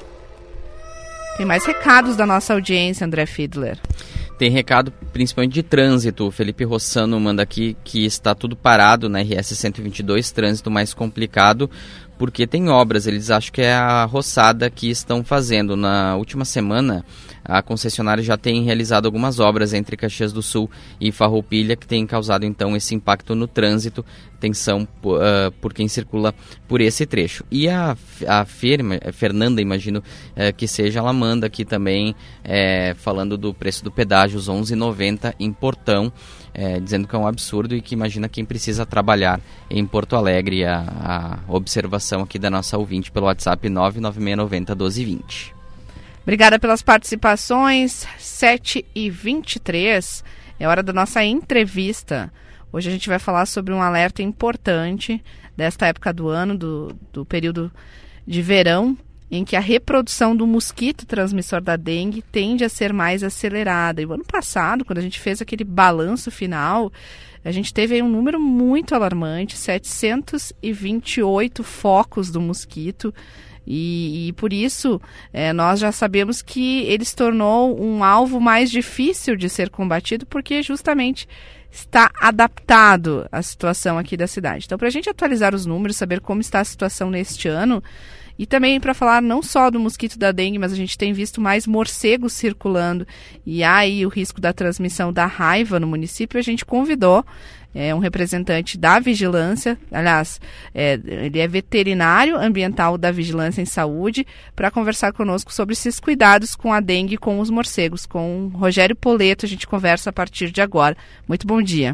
Tem mais recados da nossa audiência, André Fiedler. Tem recado principalmente de trânsito. O Felipe Rossano manda aqui que está tudo parado na R S cento e vinte e dois, trânsito mais complicado, porque tem obras. Eles acham que é a roçada que estão fazendo. Na última semana, a concessionária já tem realizado algumas obras entre Caxias do Sul e Farroupilha, que tem causado então esse impacto no trânsito, tensão uh, por quem circula por esse trecho. E a, a firma, a Fernanda, imagino uh, que seja, ela manda aqui também uh, falando do preço do pedágio, os onze reais e noventa centavos em Portão, uh, dizendo que é um absurdo e que imagina quem precisa trabalhar em Porto Alegre. A, a observação aqui da nossa ouvinte pelo WhatsApp nove nove seis nove zero um doze vinte. Obrigada pelas participações. sete e vinte e três, é hora da nossa entrevista. Hoje a gente vai falar sobre um alerta importante desta época do ano, do, do período de verão, em que a reprodução do mosquito transmissor da dengue tende a ser mais acelerada. E o ano passado, quando a gente fez aquele balanço final, a gente teve aí um número muito alarmante, setecentos e vinte e oito focos do mosquito. E, e por isso é, nós já sabemos que ele se tornou um alvo mais difícil de ser combatido, porque justamente está adaptado à situação aqui da cidade. Então, para a gente atualizar os números, saber como está a situação neste ano, e também para falar não só do mosquito da dengue, mas a gente tem visto mais morcegos circulando, e há aí o risco da transmissão da raiva no município, a gente convidou É um representante da Vigilância, aliás, é, ele é veterinário ambiental da Vigilância em Saúde, para conversar conosco sobre esses cuidados com a dengue e com os morcegos. Com o Rogério Poleto, a gente conversa a partir de agora. Muito bom dia.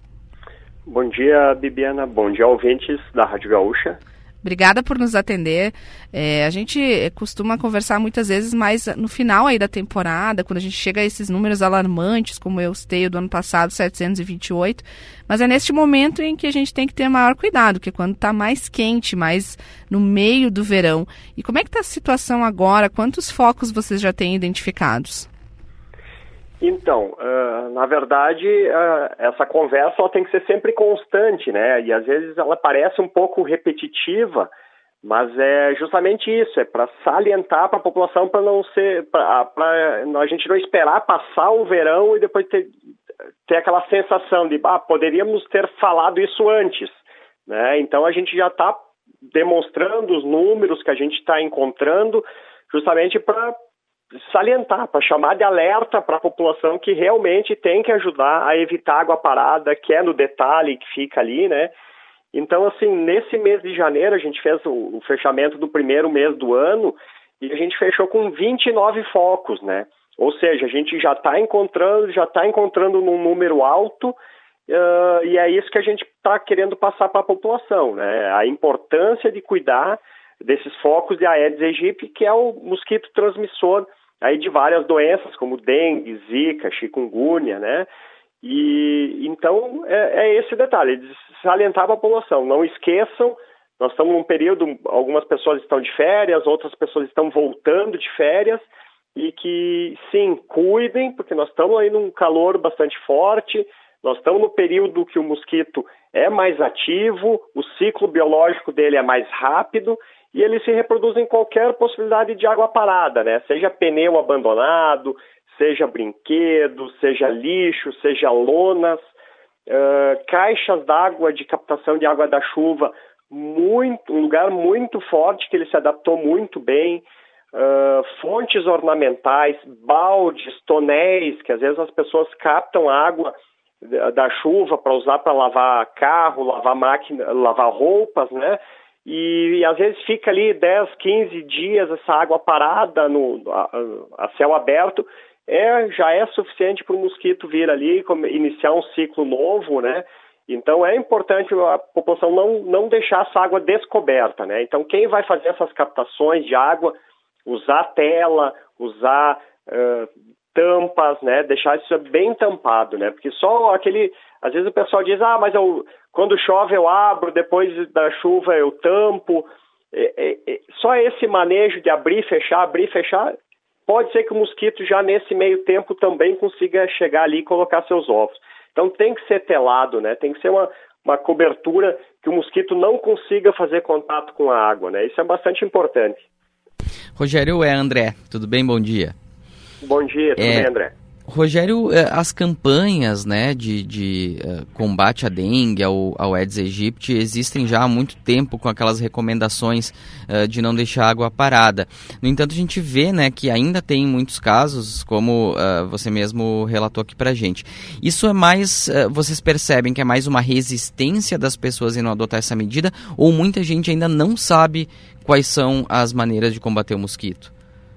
Bom dia, Bibiana. Bom dia, ouvintes da Rádio Gaúcha. Obrigada por nos atender. É, a gente costuma conversar muitas vezes, mas no final aí da temporada, quando a gente chega a esses números alarmantes, como eu citei do ano passado, setecentos e vinte e oito, mas é neste momento em que a gente tem que ter maior cuidado, que é quando está mais quente, mais no meio do verão. E como é que está a situação agora? Quantos focos vocês já têm identificados? Então, uh, na verdade, uh, essa conversa ela tem que ser sempre constante, né? E às vezes ela parece um pouco repetitiva, mas é justamente isso, é para salientar para a população, para não ser, para a gente não esperar passar o verão e depois ter, ter aquela sensação de, ah, poderíamos ter falado isso antes, né? Então a gente já está demonstrando os números que a gente está encontrando, justamente para salientar, para chamar de alerta para a população que realmente tem que ajudar a evitar água parada, que é no detalhe que fica ali, né? Então, assim, nesse mês de janeiro, a gente fez o, o fechamento do primeiro mês do ano e a gente fechou com vinte e nove focos, né? Ou seja, a gente já está encontrando, já está encontrando num número alto uh, e é isso que a gente está querendo passar para a população, né? A importância de cuidar desses focos de Aedes aegypti, que é o mosquito transmissor aí de várias doenças, como dengue, zika, chikungunya, né? E então é, é esse detalhe, de salientar para a população. Não esqueçam, nós estamos num período, algumas pessoas estão de férias, outras pessoas estão voltando de férias, e que sim, cuidem, porque nós estamos aí num calor bastante forte, Nós estamos no período que o mosquito é mais ativo, o ciclo biológico dele é mais rápido e ele se reproduz em qualquer possibilidade de água parada, né? Seja pneu abandonado, seja brinquedo, seja lixo, seja lonas, uh, caixas d'água de captação de água da chuva, muito, um lugar muito forte que ele se adaptou muito bem, uh, fontes ornamentais, baldes, tonéis, que às vezes as pessoas captam água da chuva para usar para lavar carro, lavar máquina, lavar roupas, né? E, e às vezes fica ali dez, quinze dias essa água parada no, a, a céu aberto, é, já é suficiente para o mosquito vir ali e iniciar um ciclo novo, né? Então é importante a população não, não deixar essa água descoberta, né? Então quem vai fazer essas captações de água, usar tela, usar uh, tampas, né? Deixar isso bem tampado, né? Porque só aquele... Às vezes o pessoal diz, ah, mas eu, quando chove eu abro, depois da chuva eu tampo. É, é, é, só esse manejo de abrir e fechar, abrir e fechar, pode ser que o mosquito já nesse meio tempo também consiga chegar ali e colocar seus ovos. Então tem que ser telado, né? Tem que ser uma, uma cobertura que o mosquito não consiga fazer contato com a água, né? Isso é bastante importante. Rogério, é André. Tudo bem? Bom dia. Bom dia, tudo é, bem, André? Rogério, as campanhas, né, de, de uh, combate à dengue, ao, ao Aedes aegypti, existem já há muito tempo com aquelas recomendações uh, de não deixar a água parada. No entanto, a gente vê, né, que ainda tem muitos casos, como uh, você mesmo relatou aqui pra gente. Isso é mais, uh, vocês percebem que é mais uma resistência das pessoas em não adotar essa medida, ou muita gente ainda não sabe quais são as maneiras de combater o mosquito?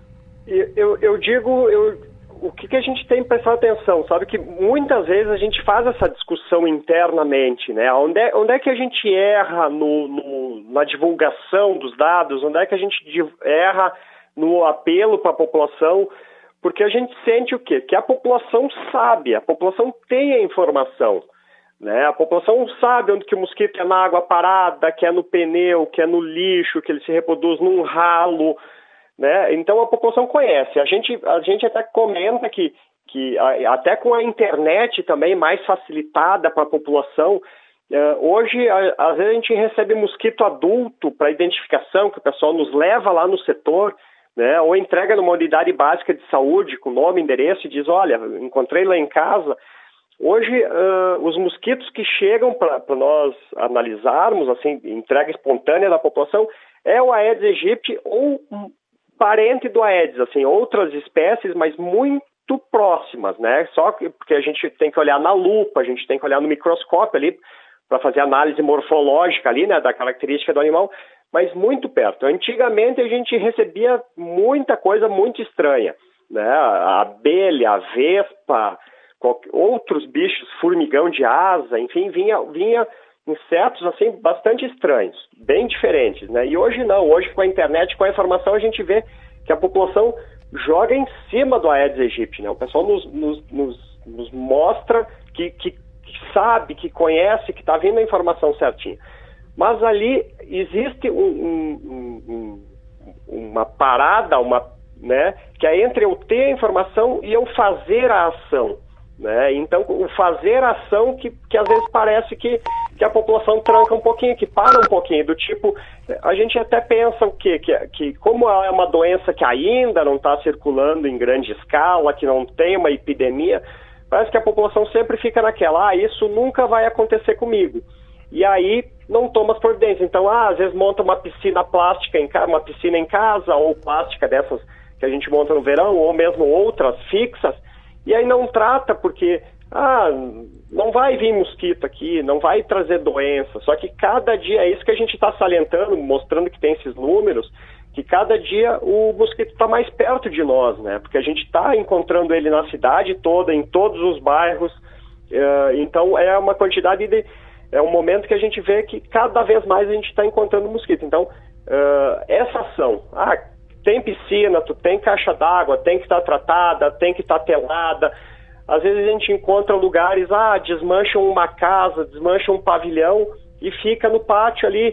Eu, eu, eu digo... Eu... O que, que a gente tem que prestar atenção, sabe que muitas vezes a gente faz essa discussão internamente, né? Onde é, onde é que a gente erra no, no, na divulgação dos dados, onde é que a gente erra no apelo para a população, porque a gente sente o quê? Que a população sabe, a população tem a informação, né? A população sabe onde que o mosquito é na água parada, que é no pneu, que é no lixo, que ele se reproduz num ralo, né? Então a população conhece. A gente, a gente até comenta que, que a, até com a internet também mais facilitada para a população, uh, hoje a, às vezes a gente recebe mosquito adulto para identificação, que o pessoal nos leva lá no setor, né? Ou entrega numa unidade básica de saúde com nome, endereço e diz, olha, encontrei lá em casa. Hoje uh, os mosquitos que chegam para nós analisarmos, assim, entrega espontânea da população, é o Aedes aegypti ou parente do Aedes, assim, outras espécies, mas muito próximas, né? Só que porque a gente tem que olhar na lupa, a gente tem que olhar no microscópio ali para fazer análise morfológica ali, né, da característica do animal, mas muito perto. Antigamente a gente recebia muita coisa muito estranha, né? A abelha, a vespa, qualquer, outros bichos, formigão de asa, enfim, vinha vinha insetos assim bastante estranhos, bem diferentes, né? E hoje não, hoje com a internet, com a informação, a gente vê que a população joga em cima do Aedes aegypti, né? O pessoal nos, nos, nos, nos mostra que, que, que sabe, que conhece, que está vindo a informação certinha. Mas ali existe um, um, um, uma parada, uma, né? Que é entre eu ter a informação e eu fazer a ação, né? Então, o fazer a ação que, que às vezes parece que, que a população tranca um pouquinho, que para um pouquinho, do tipo, a gente até pensa o quê? Que, que como é uma doença que ainda não está circulando em grande escala, que não tem uma epidemia, parece que a população sempre fica naquela, ah, isso nunca vai acontecer comigo. E aí não toma as providências. Então, ah, às vezes monta uma piscina plástica em casa, uma piscina em casa, ou plástica dessas que a gente monta no verão, ou mesmo outras fixas, e aí não trata porque, ah, não vai vir mosquito aqui, não vai trazer doença. Só que cada dia, é isso que a gente está salientando, mostrando que tem esses números, que cada dia o mosquito está mais perto de nós, né? Porque a gente está encontrando ele na cidade toda, em todos os bairros. Uh, então é uma quantidade de... É um momento que a gente vê que cada vez mais a gente está encontrando mosquito. Então, uh, essa ação... Ah, tem piscina, tu tem caixa d'água, tem que estar tratada, tem que estar telada. Às vezes a gente encontra lugares, ah, desmancham uma casa, desmancham um pavilhão e fica no pátio ali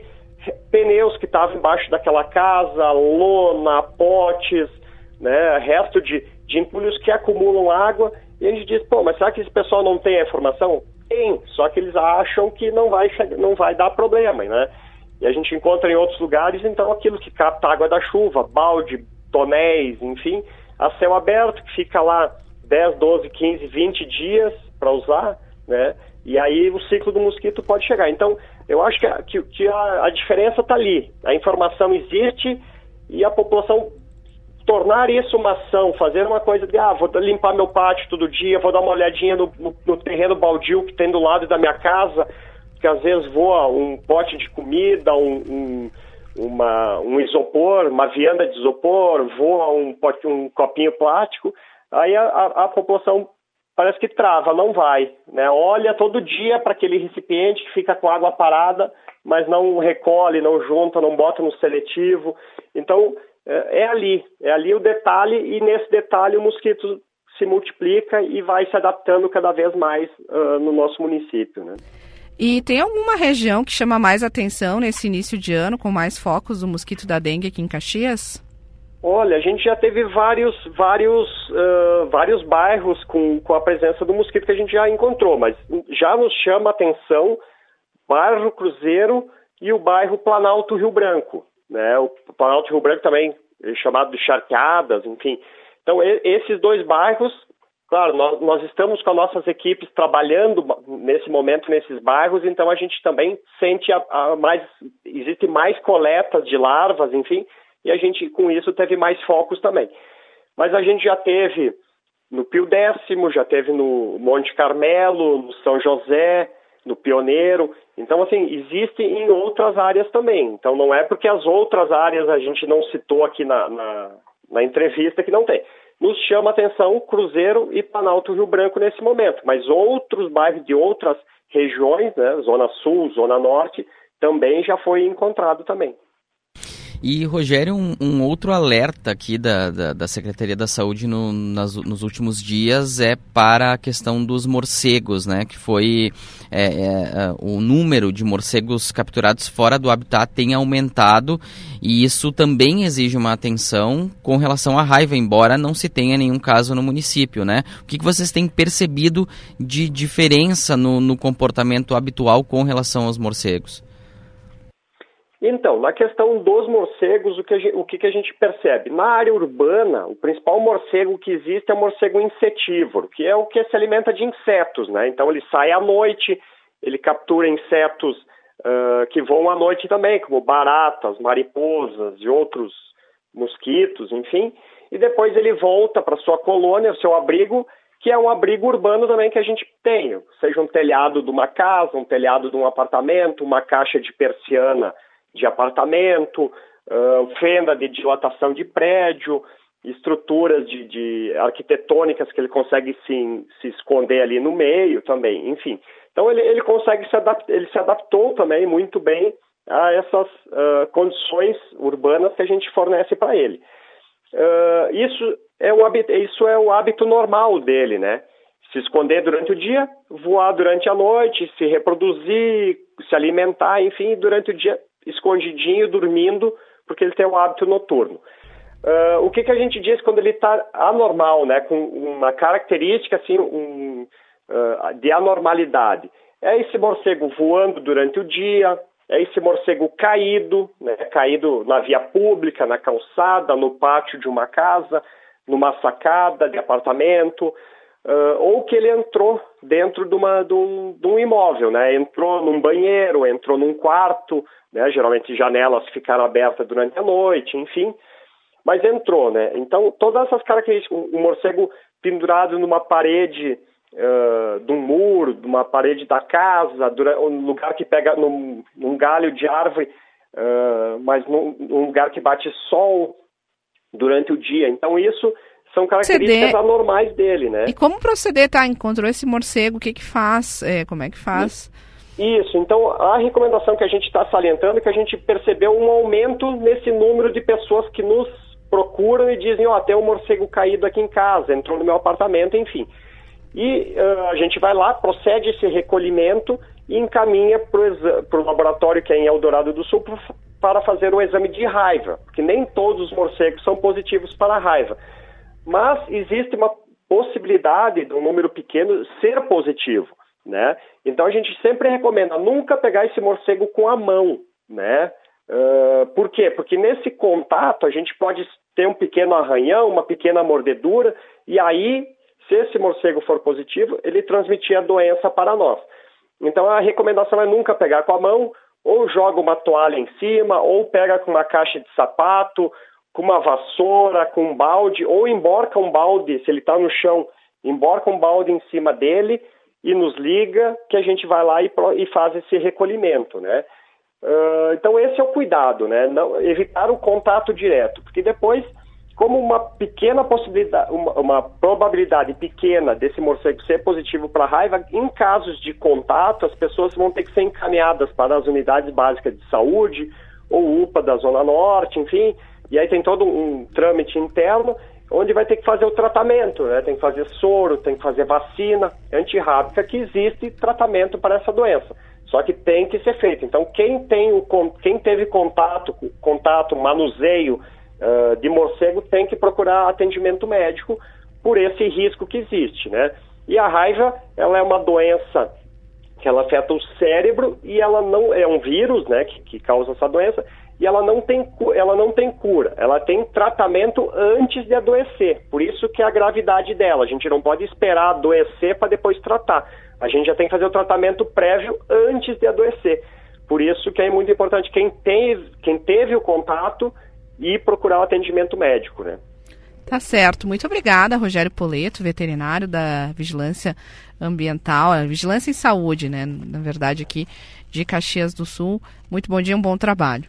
pneus que estavam embaixo daquela casa, lona, potes, né, resto de, de entulhos que acumulam água. E a gente diz, pô, mas será que esse pessoal não tem a informação? Tem, só que eles acham que não vai, não vai dar problema, né? E a gente encontra em outros lugares, então, aquilo que capta água da chuva, balde, tonéis, enfim, a céu aberto, que fica lá dez, doze, quinze, vinte dias para usar, né? E aí o ciclo do mosquito pode chegar. Então, eu acho que a, que, que a, a diferença está ali. A informação existe e a população tornar isso uma ação, fazer uma coisa de, ah, vou limpar meu pátio todo dia, vou dar uma olhadinha no, no, no terreno baldio que tem do lado da minha casa, que às vezes voa um pote de comida, um, um, uma, um isopor, uma vianda de isopor, voa um, pote, um copinho plástico, aí a, a, a população parece que trava, não vai, né? Olha todo dia para aquele recipiente que fica com água parada, mas não recolhe, não junta, não bota no seletivo. Então, é, é ali, é ali o detalhe, e nesse detalhe o mosquito se multiplica e vai se adaptando cada vez mais uh, no nosso município, né? E tem alguma região que chama mais atenção nesse início de ano, com mais focos do mosquito da dengue aqui em Caxias? Olha, a gente já teve vários, vários, uh, vários bairros com, com a presença do mosquito que a gente já encontrou, mas já nos chama a atenção o bairro Cruzeiro e o bairro Planalto Rio Branco, né? O Planalto Rio Branco também é chamado de Charqueadas, enfim. Então, e, esses dois bairros, claro, nós, nós estamos com as nossas equipes trabalhando nesse momento nesses bairros, então a gente também sente a, a mais, existe mais coletas de larvas, enfim, e a gente, com isso, teve mais focos também. Mas a gente já teve no Pio Décimo, já teve no Monte Carmelo, no São José, no Pioneiro. Então, assim, existe em outras áreas também. Então, não é porque as outras áreas a gente não citou aqui na, na, na entrevista que não tem. Nos chama a atenção Cruzeiro e Planalto Rio Branco nesse momento. Mas outros bairros de outras regiões, né, Zona Sul, Zona Norte, também já foi encontrado também. E, Rogério, um, um outro alerta aqui da, da, da Secretaria da Saúde no, nas, nos últimos dias é para a questão dos morcegos, né? Que foi é, é, o número de morcegos capturados fora do habitat tem aumentado, e isso também exige uma atenção com relação à raiva, embora não se tenha nenhum caso no município, né? O que, que vocês têm percebido de diferença no, no comportamento habitual com relação aos morcegos? Então, na questão dos morcegos, o que, a gente, o que a gente percebe? Na área urbana, o principal morcego que existe é o morcego insetívoro, que é o que se alimenta de insetos, né? Então, ele sai à noite, ele captura insetos uh, que voam à noite também, como baratas, mariposas e outros mosquitos, enfim. E depois ele volta para sua colônia, seu abrigo, que é um abrigo urbano também que a gente tem, seja um telhado de uma casa, um telhado de um apartamento, uma caixa de persiana de apartamento, uh, fenda de dilatação de prédio, estruturas de, de arquitetônicas que ele consegue se, se esconder ali no meio também, enfim. Então ele, ele consegue se adaptar, ele se adaptou também muito bem a essas uh, condições urbanas que a gente fornece para ele. Uh, isso, é o hábito, isso é o hábito normal dele, né? Se esconder durante o dia, voar durante a noite, se reproduzir, se alimentar, enfim, durante o dia escondidinho, dormindo, porque ele tem um hábito noturno. Uh, o que, que a gente diz quando ele está anormal, né, com uma característica assim, um, uh, de anormalidade? É esse morcego voando durante o dia, é esse morcego caído, né, caído na via pública, na calçada, no pátio de uma casa, numa sacada de apartamento, uh, ou que ele entrou dentro de, uma, de, um, de um imóvel, né, entrou num banheiro, entrou num quarto, né, geralmente janelas ficaram abertas durante a noite, enfim, mas entrou, né? Então, todas essas características, um morcego pendurado numa parede, uh, de um muro, de uma parede da casa, um lugar que pega num, num galho de árvore, uh, mas num, num lugar que bate sol durante o dia. Então, isso são características proceder... anormais dele, né? E como proceder, tá? Encontrou esse morcego, o que que faz? É, como é que faz? E... Isso, então a recomendação que a gente está salientando é que a gente percebeu um aumento nesse número de pessoas que nos procuram e dizem, ó, oh, tem um morcego caído aqui em casa, entrou no meu apartamento, enfim. E uh, a gente vai lá, procede esse recolhimento e encaminha para o laboratório que é em Eldorado do Sul para fazer um exame de raiva, porque nem todos os morcegos são positivos para a raiva. Mas existe uma possibilidade de um número pequeno ser positivo. né? Então a gente sempre recomenda nunca pegar esse morcego com a mão, né? Uh, por quê? Porque nesse contato a gente pode ter um pequeno arranhão, uma pequena mordedura, e aí, se esse morcego for positivo, ele transmitir a doença para nós. Então a recomendação é nunca pegar com a mão, ou joga uma toalha em cima, ou pega com uma caixa de sapato, com uma vassoura, com um balde, ou emborca um balde, se ele está no chão, emborca um balde em cima dele e nos liga, que a gente vai lá e, e faz esse recolhimento, né? Uh, então esse é o cuidado, né? Não, evitar o contato direto, porque depois, como uma pequena possibilidade, uma, uma probabilidade pequena desse morcego ser positivo para a raiva, em casos de contato, as pessoas vão ter que ser encaminhadas para as unidades básicas de saúde, ou U P A da Zona Norte, enfim, e aí tem todo um trâmite interno, onde vai ter que fazer o tratamento, né? Tem que fazer soro, tem que fazer vacina antirrábica, que existe tratamento para essa doença. Só que tem que ser feito. Então, quem, tem o, quem teve contato, contato, manuseio uh, de morcego, tem que procurar atendimento médico por esse risco que existe, né? E a raiva, ela é uma doença que ela afeta o cérebro e ela não é um vírus, né, que, que causa essa doença, e ela não tem, ela não tem cura, ela tem tratamento antes de adoecer. Por isso que é a gravidade dela. A gente não pode esperar adoecer para depois tratar. A gente já tem que fazer o tratamento prévio antes de adoecer. Por isso que é muito importante quem teve, quem teve o contato e procurar o atendimento médico, né? Tá certo. Muito obrigada, Rogério Poleto, veterinário da Vigilância Ambiental, a Vigilância em Saúde, né? Na verdade, aqui de Caxias do Sul. Muito bom dia, um bom trabalho.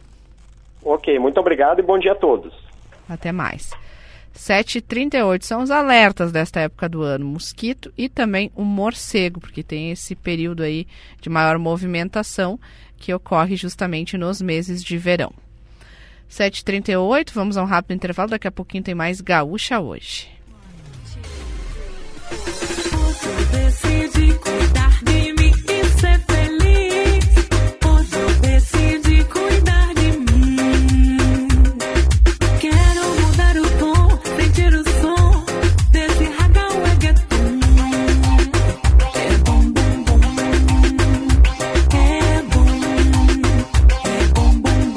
Ok, muito obrigado e bom dia a todos. Até mais. sete e trinta e oito são os alertas desta época do ano, mosquito e também o morcego, porque tem esse período aí de maior movimentação que ocorre justamente nos meses de verão. sete e trinta e oito, vamos a um rápido intervalo, daqui a pouquinho tem mais Gaúcha Hoje. Hoje eu decidi cuidar de mim e ser feliz. Hoje eu decidi cuidar de mim. Quero mudar o tom, sentir o som desse ragão reggaeton. É bom, bom, bom. É bom. É bom, bom,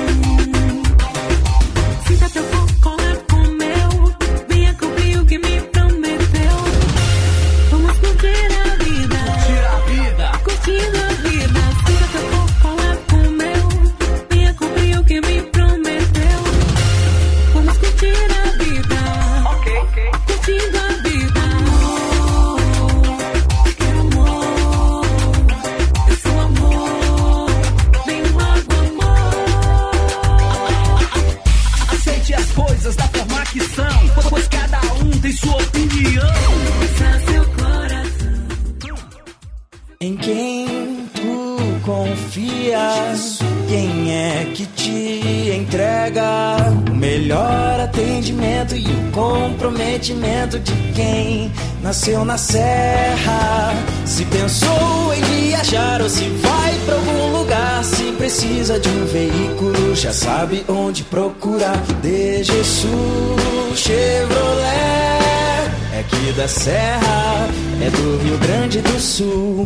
bom. Sinta teu corpo com o meu. Venha cumprir o que me prometeu. Vamos curtir a vida. Curtir a vida. Curtindo a vida. Sinta teu corpo com o meu. Venha cumprir o que me prometeu. Vamos curtir a vida. Ok, ok. Curtindo a vida. Amor, quero amor. Eu sou amor. Vem logo, amor. Aceite as coisas da forma que são, pois cada um tem sua opinião. Ouça seu coração. Em quem tu confias? Quem é que te entrega o melhor atendimento e o comprometimento de quem nasceu na serra? Se pensou em viajar ou se vai pra algum lugar, se precisa de um veículo, já sabe onde procurar. De Jesus Chevrolet, é aqui da Serra, é do Rio Grande do Sul.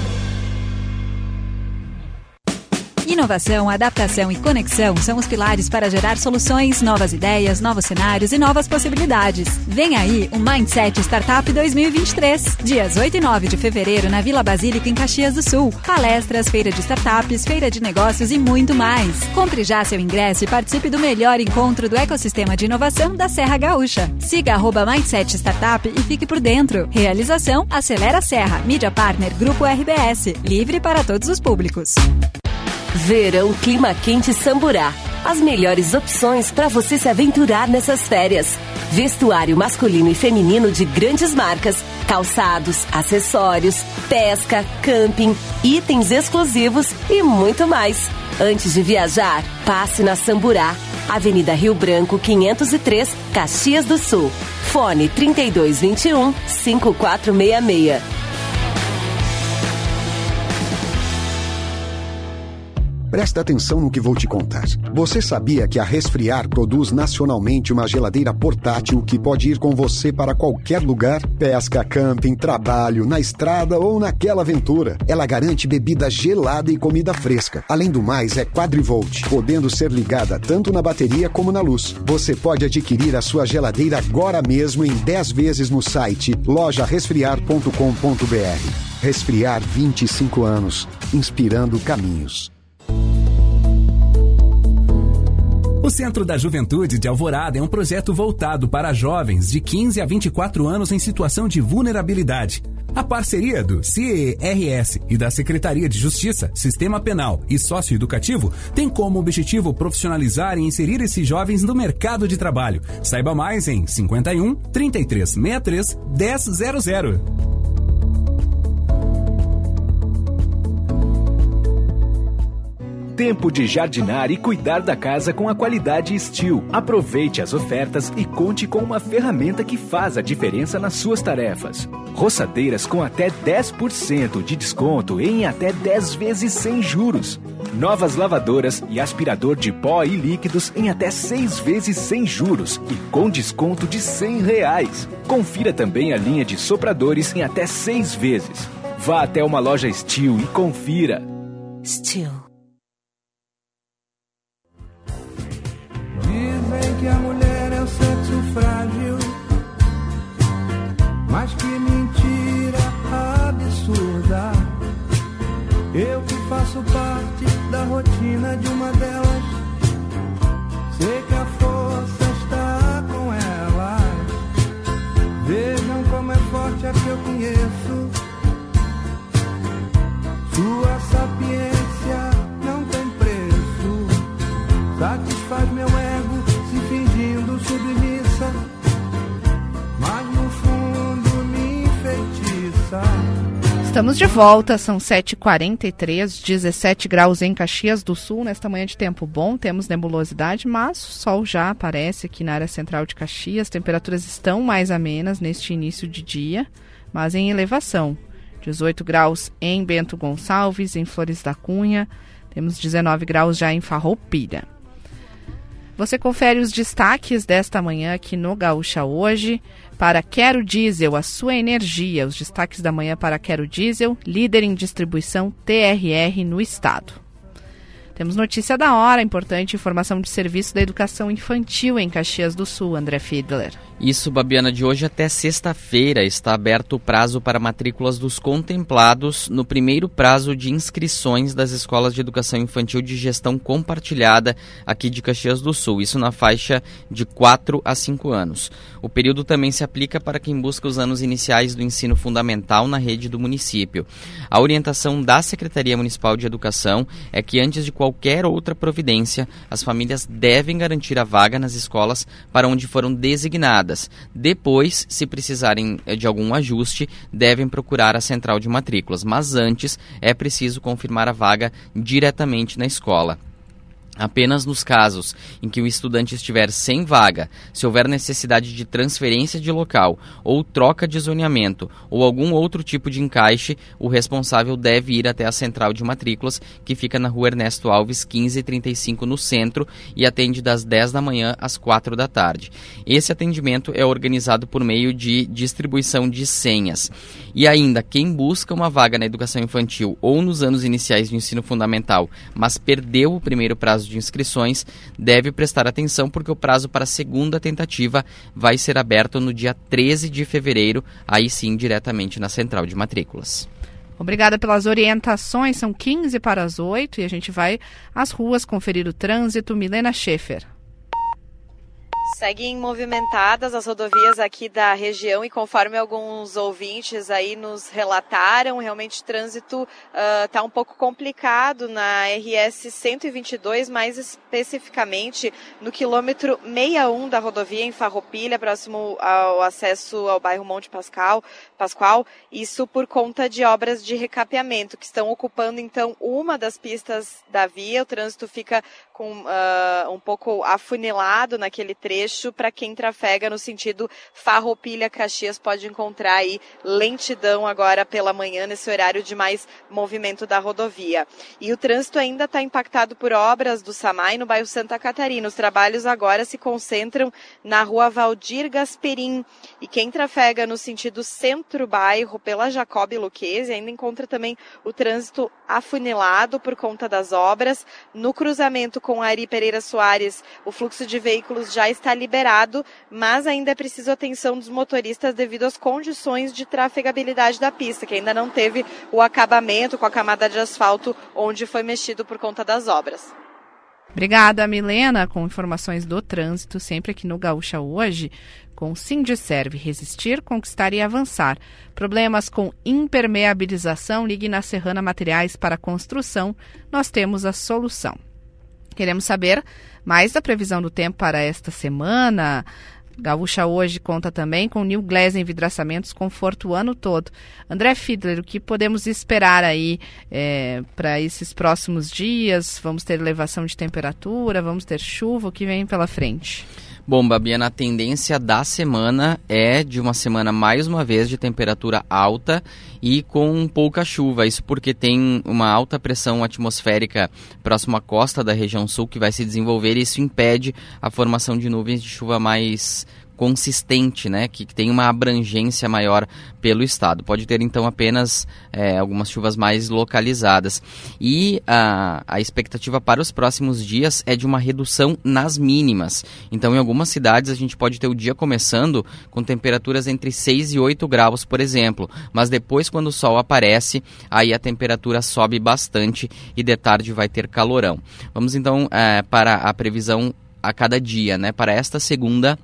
Inovação, adaptação e conexão são os pilares para gerar soluções, novas ideias, novos cenários e novas possibilidades. Vem aí o Mindset Startup dois mil e vinte e três, dias oito e nove de fevereiro na Vila Basílica, em Caxias do Sul. Palestras, feira de startups, feira de negócios e muito mais. Compre já seu ingresso e participe do melhor encontro do ecossistema de inovação da Serra Gaúcha. Siga arroba Mindset Startup e fique por dentro. Realização Acelera Serra, Mídia Partner Grupo R B S, livre para todos os públicos. Verão Clima Quente Samburá. As melhores opções para você se aventurar nessas férias. Vestuário masculino e feminino de grandes marcas, calçados, acessórios, pesca, camping, itens exclusivos e muito mais. Antes de viajar, passe na Samburá, Avenida Rio Branco quinhentos e três, Caxias do Sul. Fone trinta e dois, vinte e um, cinquenta e quatro sessenta e seis. Presta atenção no que vou te contar. Você sabia que a Resfriar produz nacionalmente uma geladeira portátil que pode ir com você para qualquer lugar? Pesca, camping, trabalho, na estrada ou naquela aventura. Ela garante bebida gelada e comida fresca. Além do mais, é quadrivolt, podendo ser ligada tanto na bateria como na luz. Você pode adquirir a sua geladeira agora mesmo em dez vezes no site loja resfriar ponto com ponto b r. Resfriar, vinte e cinco anos, inspirando caminhos. O Centro da Juventude de Alvorada é um projeto voltado para jovens de quinze a vinte e quatro anos em situação de vulnerabilidade. A parceria do C E R S e da Secretaria de Justiça, Sistema Penal e Socioeducativo tem como objetivo profissionalizar e inserir esses jovens no mercado de trabalho. Saiba mais em cinquenta e um, trinta e três, sessenta e três, dez zero zero. Tempo de jardinar e cuidar da casa com a qualidade Steel. Aproveite as ofertas e conte com uma ferramenta que faz a diferença nas suas tarefas. Roçadeiras com até dez por cento de desconto em até dez vezes sem juros. Novas lavadoras e aspirador de pó e líquidos em até seis vezes sem juros e com desconto de cem reais. Confira também a linha de sopradores em até seis vezes. Vá até uma loja Steel e confira. Steel. Dizem que a mulher é o sexo frágil, mas que mentira absurda. Eu que faço parte da rotina de uma delas, sei que a força está com elas. Vejam como é forte a que eu conheço. Sua sapiência não tem preço, satisfaz meu ego se fingindo submissa, mas no fundo me enfeitiça. Estamos de volta, são sete e quarenta e três, dezessete graus em Caxias do Sul, nesta manhã de tempo bom, temos nebulosidade, mas o sol já aparece aqui na área central de Caxias, temperaturas estão mais amenas neste início de dia, mas em elevação. dezoito graus em Bento Gonçalves, em Flores da Cunha, temos dezenove graus já em Farroupilha. Você confere os destaques desta manhã aqui no Gaúcha Hoje. Para Quero Diesel, a sua energia. Os destaques da manhã para Quero Diesel, líder em distribuição T R R no estado. Temos notícia da hora, importante informação de serviço da educação infantil em Caxias do Sul, André Fiedler. Isso, Babiana, de hoje até sexta-feira está aberto o prazo para matrículas dos contemplados no primeiro prazo de inscrições das escolas de educação infantil de gestão compartilhada aqui de Caxias do Sul, isso na faixa de quatro a cinco anos. O período também se aplica para quem busca os anos iniciais do ensino fundamental na rede do município. A orientação da Secretaria Municipal de Educação é que antes de qualquer outra providência, as famílias devem garantir a vaga nas escolas para onde foram designadas. Depois, se precisarem de algum ajuste, devem procurar a central de matrículas, mas antes é preciso confirmar a vaga diretamente na escola. Apenas nos casos em que o estudante estiver sem vaga, se houver necessidade de transferência de local ou troca de zoneamento ou algum outro tipo de encaixe, o responsável deve ir até a central de matrículas, que fica na rua Ernesto Alves, quinze trinta e cinco, no centro, e atende das dez da manhã às quatro da tarde. Esse atendimento é organizado por meio de distribuição de senhas. E ainda, quem busca uma vaga na educação infantil ou nos anos iniciais de ensino fundamental, mas perdeu o primeiro prazo de inscrições, deve prestar atenção, porque o prazo para a segunda tentativa vai ser aberto no dia treze de fevereiro, aí sim diretamente na central de matrículas. Obrigada pelas orientações, são quinze para as oito e a gente vai às ruas conferir o trânsito. Milena Schaefer. Seguem movimentadas as rodovias aqui da região e, conforme alguns ouvintes aí nos relataram, realmente o trânsito está uh, um pouco complicado na R S cento e vinte e dois, mais especificamente no quilômetro sessenta e um da rodovia em Farroupilha, próximo ao acesso ao bairro Monte Pascal, Pascoal, isso por conta de obras de recapeamento que estão ocupando então uma das pistas da via. O trânsito fica com uh, um pouco afunilado naquele trecho. Para quem trafega no sentido Farroupilha-Caxias, pode encontrar aí lentidão agora pela manhã, nesse horário de mais movimento da rodovia. E o trânsito ainda está impactado por obras do SAMAI no bairro Santa Catarina. Os trabalhos agora se concentram na rua Valdir Gasperim. E quem trafega no sentido centro-bairro pela Jacob Luquezzi ainda encontra também o trânsito afunilado por conta das obras. No cruzamento com Ari Pereira Soares, o fluxo de veículos já está liberado, mas ainda é preciso atenção dos motoristas devido às condições de trafegabilidade da pista, que ainda não teve o acabamento com a camada de asfalto onde foi mexido por conta das obras. Obrigada, Milena, com informações do trânsito, sempre aqui no Gaúcha Hoje, com Sindiserve, resistir, conquistar e avançar. Problemas com impermeabilização, ligue na Serrana Materiais para Construção, nós temos a solução. Queremos saber mais da previsão do tempo para esta semana. Gaúcha Hoje conta também com New Glass Envidraçamentos, conforto o ano todo. André Fiedler, o que podemos esperar aí é, para esses próximos dias? Vamos ter elevação de temperatura, vamos ter chuva, o que vem pela frente? Bom, Babiana, a tendência da semana é de uma semana, mais uma vez, de temperatura alta e com pouca chuva. Isso porque tem uma alta pressão atmosférica próxima à costa da região sul que vai se desenvolver e isso impede a formação de nuvens de chuva mais consistente, né, que, que tem uma abrangência maior pelo estado. Pode ter, então, apenas é, algumas chuvas mais localizadas. E a, a expectativa para os próximos dias é de uma redução nas mínimas. Então, em algumas cidades, a gente pode ter o dia começando com temperaturas entre seis e oito graus, por exemplo. Mas depois, quando o sol aparece, aí a temperatura sobe bastante e de tarde vai ter calorão. Vamos, então, é, para a previsão a cada dia, né? Para esta segunda,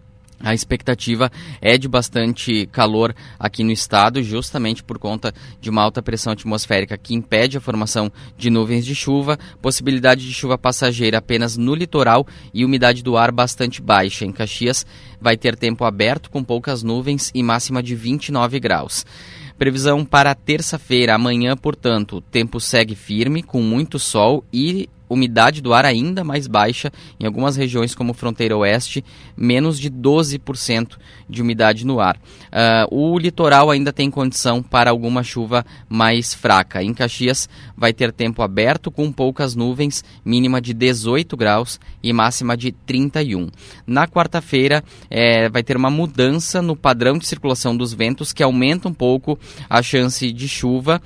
a expectativa é de bastante calor aqui no estado, justamente por conta de uma alta pressão atmosférica que impede a formação de nuvens de chuva, possibilidade de chuva passageira apenas no litoral e umidade do ar bastante baixa. Em Caxias vai ter tempo aberto com poucas nuvens e máxima de vinte e nove graus. Previsão para terça-feira, amanhã, portanto, o tempo segue firme, com muito sol e umidade do ar ainda mais baixa, em algumas regiões como fronteira oeste, menos de doze por cento de umidade no ar. Uh, o litoral ainda tem condição para alguma chuva mais fraca. Em Caxias vai ter tempo aberto com poucas nuvens, mínima de dezoito graus e máxima de trinta e um. Na quarta-feira é, vai ter uma mudança no padrão de circulação dos ventos que aumenta um pouco a chance de chuva.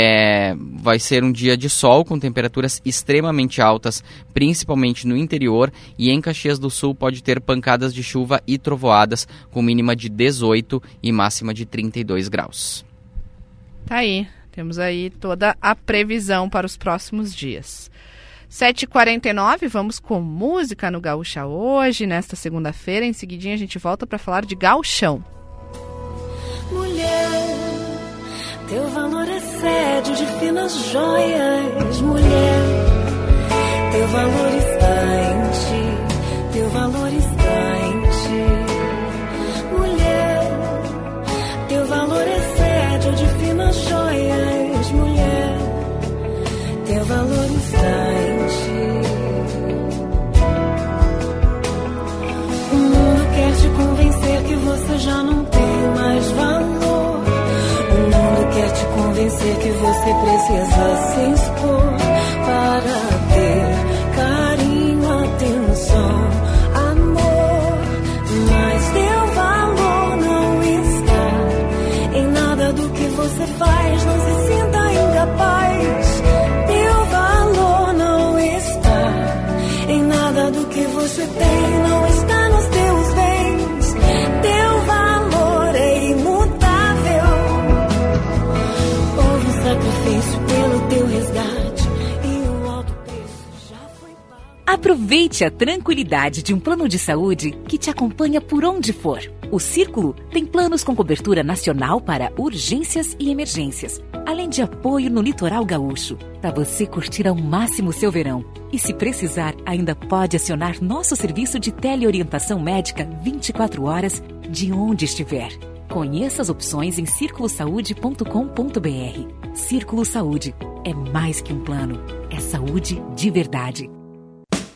É, vai ser um dia de sol com temperaturas extremamente altas, principalmente no interior, e em Caxias do Sul pode ter pancadas de chuva e trovoadas com mínima de dezoito e máxima de trinta e dois graus. Tá aí, temos aí toda a previsão para os próximos dias. sete e quarenta e nove, vamos com música no Gaúcha Hoje, nesta segunda-feira. Em seguidinha a gente volta para falar de gauchão. Mulher, teu valor é sede de finas joias. Mulher, teu valor está em ti, teu valor está em ti. Mulher, teu valor é sede de finas joias. Mulher, teu valor está em ti. O mundo quer te convencer que você já não tem mais valor. O mundo quer te convencer que você precisa se expor para ter carinho, atenção, amor. Mas teu valor não está em nada do que você faz. Não se sinta incapaz. Teu valor não está em nada do que você tem. Não está nos teus bens. Teu valor é imutável. Houve um sacrifício pelo teu resgate. Aproveite a tranquilidade de um plano de saúde que te acompanha por onde for. O Círculo tem planos com cobertura nacional para urgências e emergências, além de apoio no litoral gaúcho, para você curtir ao máximo seu verão. E se precisar, ainda pode acionar nosso serviço de teleorientação médica vinte e quatro horas, de onde estiver. Conheça as opções em círculo saúde ponto com ponto b r. Círculo Saúde é mais que um plano, é saúde de verdade.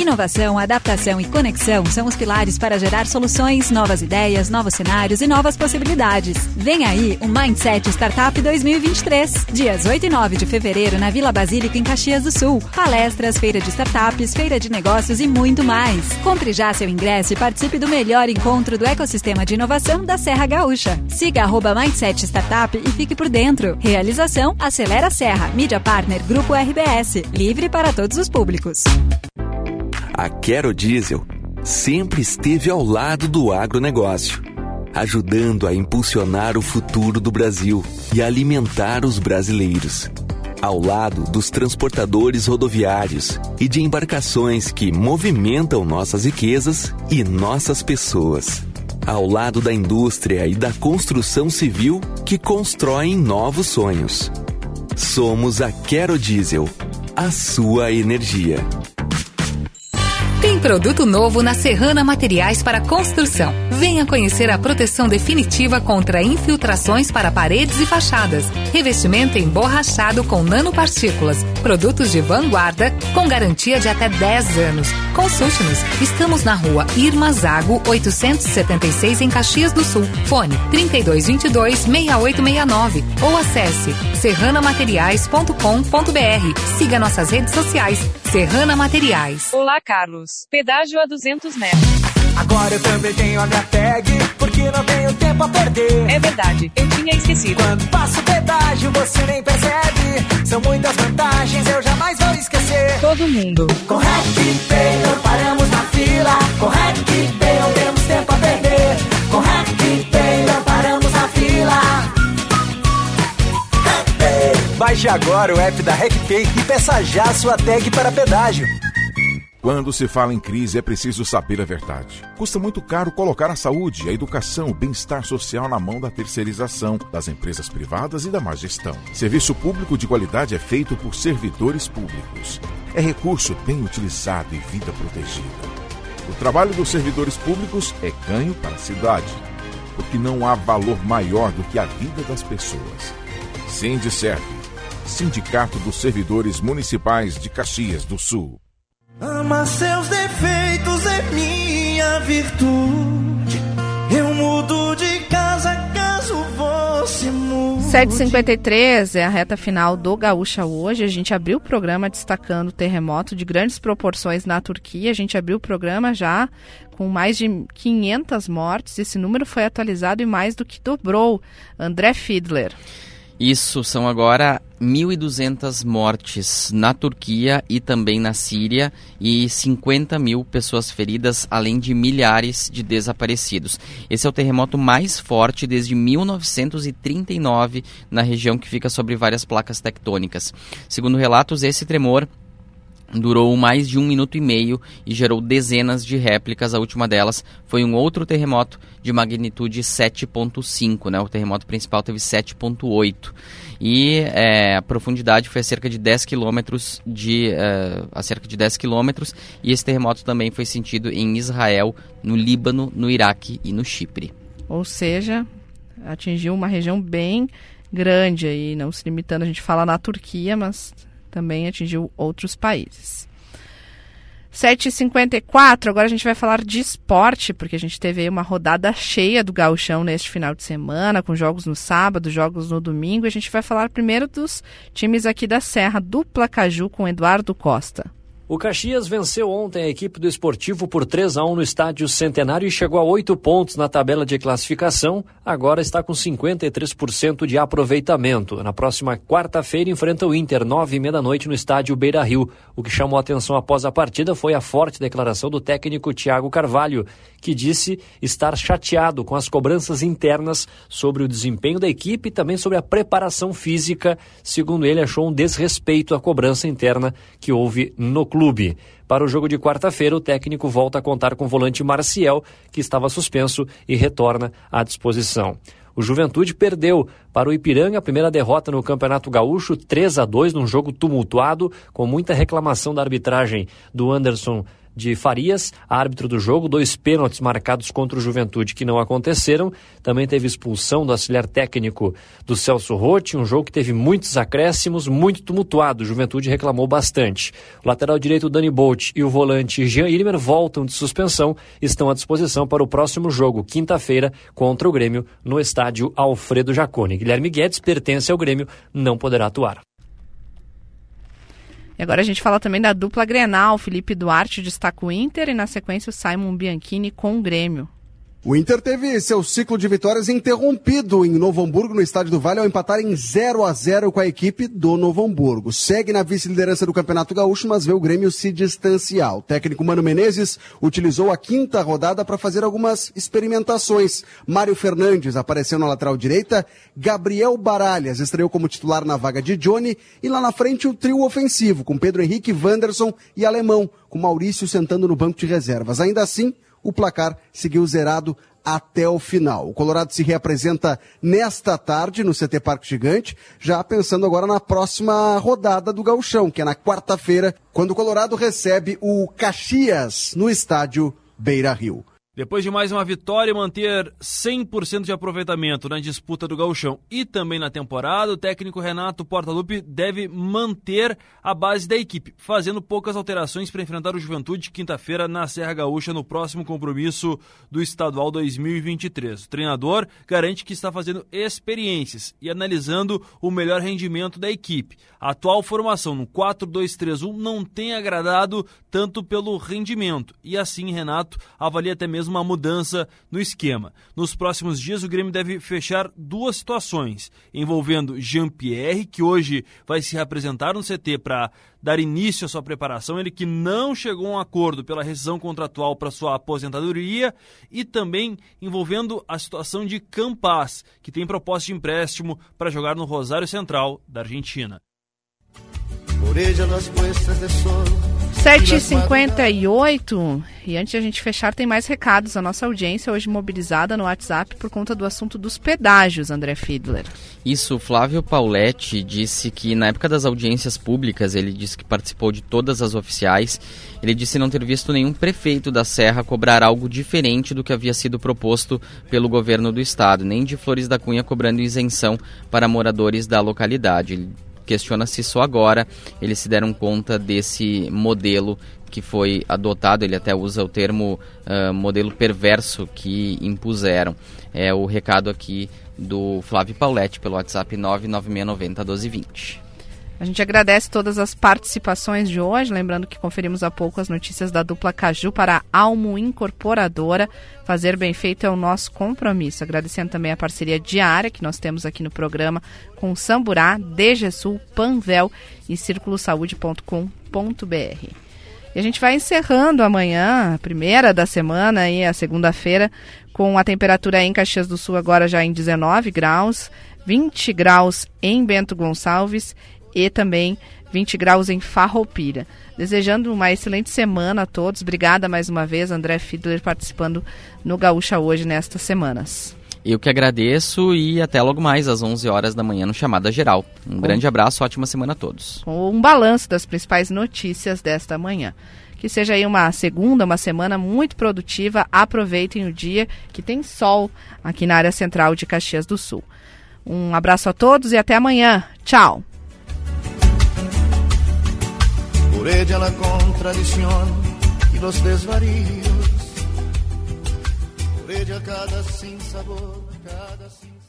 Inovação, adaptação e conexão são os pilares para gerar soluções, novas ideias, novos cenários e novas possibilidades. Vem aí o Mindset Startup dois mil e vinte e três. Dias oito e nove de fevereiro na Vila Basílica, em Caxias do Sul. Palestras, feira de startups, feira de negócios e muito mais. Compre já seu ingresso e participe do melhor encontro do ecossistema de inovação da Serra Gaúcha. Siga arroba Mindset Startup e fique por dentro. Realização Acelera Serra. Mídia Partner Grupo R B S. Livre para todos os públicos. A Quero Diesel sempre esteve ao lado do agronegócio, ajudando a impulsionar o futuro do Brasil e alimentar os brasileiros. Ao lado dos transportadores rodoviários e de embarcações que movimentam nossas riquezas e nossas pessoas. Ao lado da indústria e da construção civil que constroem novos sonhos. Somos a Quero Diesel, a sua energia. Tem produto novo na Serrana Materiais para Construção. Venha conhecer a proteção definitiva contra infiltrações para paredes e fachadas. Revestimento emborrachado com nanopartículas. Produtos de vanguarda com garantia de até dez anos. Consulte-nos. Estamos na rua Irma Zago, oitocentos e setenta e seis, em Caxias do Sul. Fone trinta e dois, vinte e dois, sessenta e oito sessenta e nove ou acesse serrana materiais ponto com ponto b r. Siga nossas redes sociais. Serrana Materiais. Olá, Carlos. Pedágio a duzentos metros. Agora eu também tenho a minha tag, porque não tenho tempo a perder. É verdade, eu tinha esquecido. Quando passo o pedágio, você nem percebe. São muitas vantagens, eu jamais vou esquecer. Todo mundo. Com RecPay não paramos na fila. Com RecPay não temos tempo a perder. Com RecPay não paramos na fila. Baixe agora o app da RecPay e peça já a sua tag para pedágio. Quando se fala em crise, é preciso saber a verdade. Custa muito caro colocar a saúde, a educação, o bem-estar social na mão da terceirização, das empresas privadas e da má gestão. Serviço público de qualidade é feito por servidores públicos. É recurso bem utilizado e vida protegida. O trabalho dos servidores públicos é ganho para a cidade, porque não há valor maior do que a vida das pessoas. Sindicerv, Sindicato dos Servidores Municipais de Caxias do Sul. Ama seus defeitos é minha virtude. Eu mudo de casa caso você mude. sete e cinquenta e três é a reta final do Gaúcha hoje. A gente abriu o programa destacando o terremoto de grandes proporções na Turquia. A gente abriu o programa já com mais de quinhentas mortes. Esse número foi atualizado e mais do que dobrou. André Fiedler. Isso, são agora mil e duzentas mortes na Turquia e também na Síria e cinquenta mil pessoas feridas, além de milhares de desaparecidos. Esse é o terremoto mais forte desde mil novecentos e trinta e nove na região, que fica sobre várias placas tectônicas. Segundo relatos, esse tremor durou mais de um minuto e meio e gerou dezenas de réplicas. A última delas foi um outro terremoto de magnitude sete ponto cinco, né? O terremoto principal teve sete ponto oito. E é, a profundidade foi a cerca de dez quilômetros, de, é, a cerca de dez quilômetros, e esse terremoto também foi sentido em Israel, no Líbano, no Iraque e no Chipre. Ou seja, atingiu uma região bem grande aí, não se limitando, a gente fala na Turquia, mas também atingiu outros países. sete e cinquenta e quatro, agora a gente vai falar de esporte, porque a gente teve aí uma rodada cheia do Gauchão neste final de semana, com jogos no sábado, jogos no domingo. A gente vai falar primeiro dos times aqui da Serra, do Placaju, com Eduardo Costa. O Caxias venceu ontem a equipe do Esportivo por três a um no Estádio Centenário e chegou a oito pontos na tabela de classificação. Agora está com cinquenta e três por cento de aproveitamento. Na próxima quarta-feira enfrenta o Inter, nove e meia da noite, no Estádio Beira-Rio. O que chamou a atenção após a partida foi a forte declaração do técnico Thiago Carvalho, que disse estar chateado com as cobranças internas sobre o desempenho da equipe e também sobre a preparação física. Segundo ele, achou um desrespeito à cobrança interna que houve no clube. Para o jogo de quarta-feira, o técnico volta a contar com o volante Marcial, que estava suspenso, e retorna à disposição. O Juventude perdeu para o Ipiranga a primeira derrota no Campeonato Gaúcho, três a dois, num jogo tumultuado, com muita reclamação da arbitragem do Anderson de Farias, árbitro do jogo, dois pênaltis marcados contra o Juventude que não aconteceram. Também teve expulsão do auxiliar técnico do Celso Rotti, um jogo que teve muitos acréscimos, muito tumultuado. O Juventude reclamou bastante. O lateral direito Dani Bolt e o volante Jean Ilmer voltam de suspensão, estão à disposição para o próximo jogo, quinta-feira, contra o Grêmio, no estádio Alfredo Jaconi. Guilherme Guedes pertence ao Grêmio, não poderá atuar. E agora a gente fala também da dupla Grenal. Felipe Duarte destaca o Inter e na sequência o Simon Bianchini com o Grêmio. O Inter teve seu ciclo de vitórias interrompido em Novo Hamburgo, no Estádio do Vale, ao empatar em zero a zero com a equipe do Novo Hamburgo. Segue na vice-liderança do Campeonato Gaúcho, mas vê o Grêmio se distanciar. O técnico Mano Menezes utilizou a quinta rodada para fazer algumas experimentações. Mário Fernandes apareceu na lateral direita, Gabriel Baralhas estreou como titular na vaga de Johnny e lá na frente o trio ofensivo, com Pedro Henrique, Wanderson e Alemão, com Maurício sentando no banco de reservas. Ainda assim, o placar seguiu zerado até o final. O Colorado se reapresenta nesta tarde no C T Parque Gigante, já pensando agora na próxima rodada do Gauchão, que é na quarta-feira, quando o Colorado recebe o Caxias no estádio Beira-Rio. Depois de mais uma vitória e manter cem por cento de aproveitamento na disputa do Gauchão e também na temporada, o técnico Renato Portaluppi deve manter a base da equipe, fazendo poucas alterações para enfrentar o Juventude quinta-feira na Serra Gaúcha no próximo compromisso do Estadual dois mil e vinte e três. O treinador garante que está fazendo experiências e analisando o melhor rendimento da equipe. A atual formação no quatro dois três um não tem agradado tanto pelo rendimento e assim Renato avalia até mesmo uma mudança no esquema. Nos próximos dias o Grêmio deve fechar duas situações, envolvendo Jean-Pierre, que hoje vai se representar no C T para dar início à sua preparação, ele que não chegou a um acordo pela rescisão contratual para sua aposentadoria, e também envolvendo a situação de Campas, que tem proposta de empréstimo para jogar no Rosário Central da Argentina. sete e cinquenta e oito, e antes de a gente fechar, tem mais recados. A nossa audiência hoje mobilizada no WhatsApp por conta do assunto dos pedágios, André Fiedler. Isso, Flávio Pauletti disse que na época das audiências públicas, ele disse que participou de todas as oficiais, ele disse não ter visto nenhum prefeito da Serra cobrar algo diferente do que havia sido proposto pelo governo do estado, nem de Flores da Cunha cobrando isenção para moradores da localidade. Ele questiona se só agora eles se deram conta desse modelo que foi adotado. Ele até usa o termo uh, modelo perverso que impuseram. É o recado aqui do Flávio Pauletti pelo WhatsApp nove nove seis nove zero um dois dois zero. A gente agradece todas as participações de hoje, lembrando que conferimos há pouco as notícias da dupla Caju para a Almo Incorporadora. Fazer bem feito é o nosso compromisso. Agradecendo também a parceria diária que nós temos aqui no programa com Samburá, D G Sul, Panvel e Círculo Saúde ponto com ponto b r. E a gente vai encerrando amanhã, a primeira da semana, e a segunda-feira, com a temperatura em Caxias do Sul agora já em dezenove graus, vinte graus em Bento Gonçalves e também vinte graus em Farroupilha. Desejando uma excelente semana a todos. Obrigada mais uma vez, André Fiedler, participando no Gaúcha Hoje nestas semanas. Eu que agradeço e até logo mais às onze horas da manhã no Chamada Geral. Um Bom, grande abraço, ótima semana a todos. Com um balanço das principais notícias desta manhã. Que seja aí uma segunda, uma semana muito produtiva. Aproveitem o dia que tem sol aqui na área central de Caxias do Sul. Um abraço a todos e até amanhã. Tchau. Por ella la contradicción y los desvaríos, por ella cada sinsabor, cada sin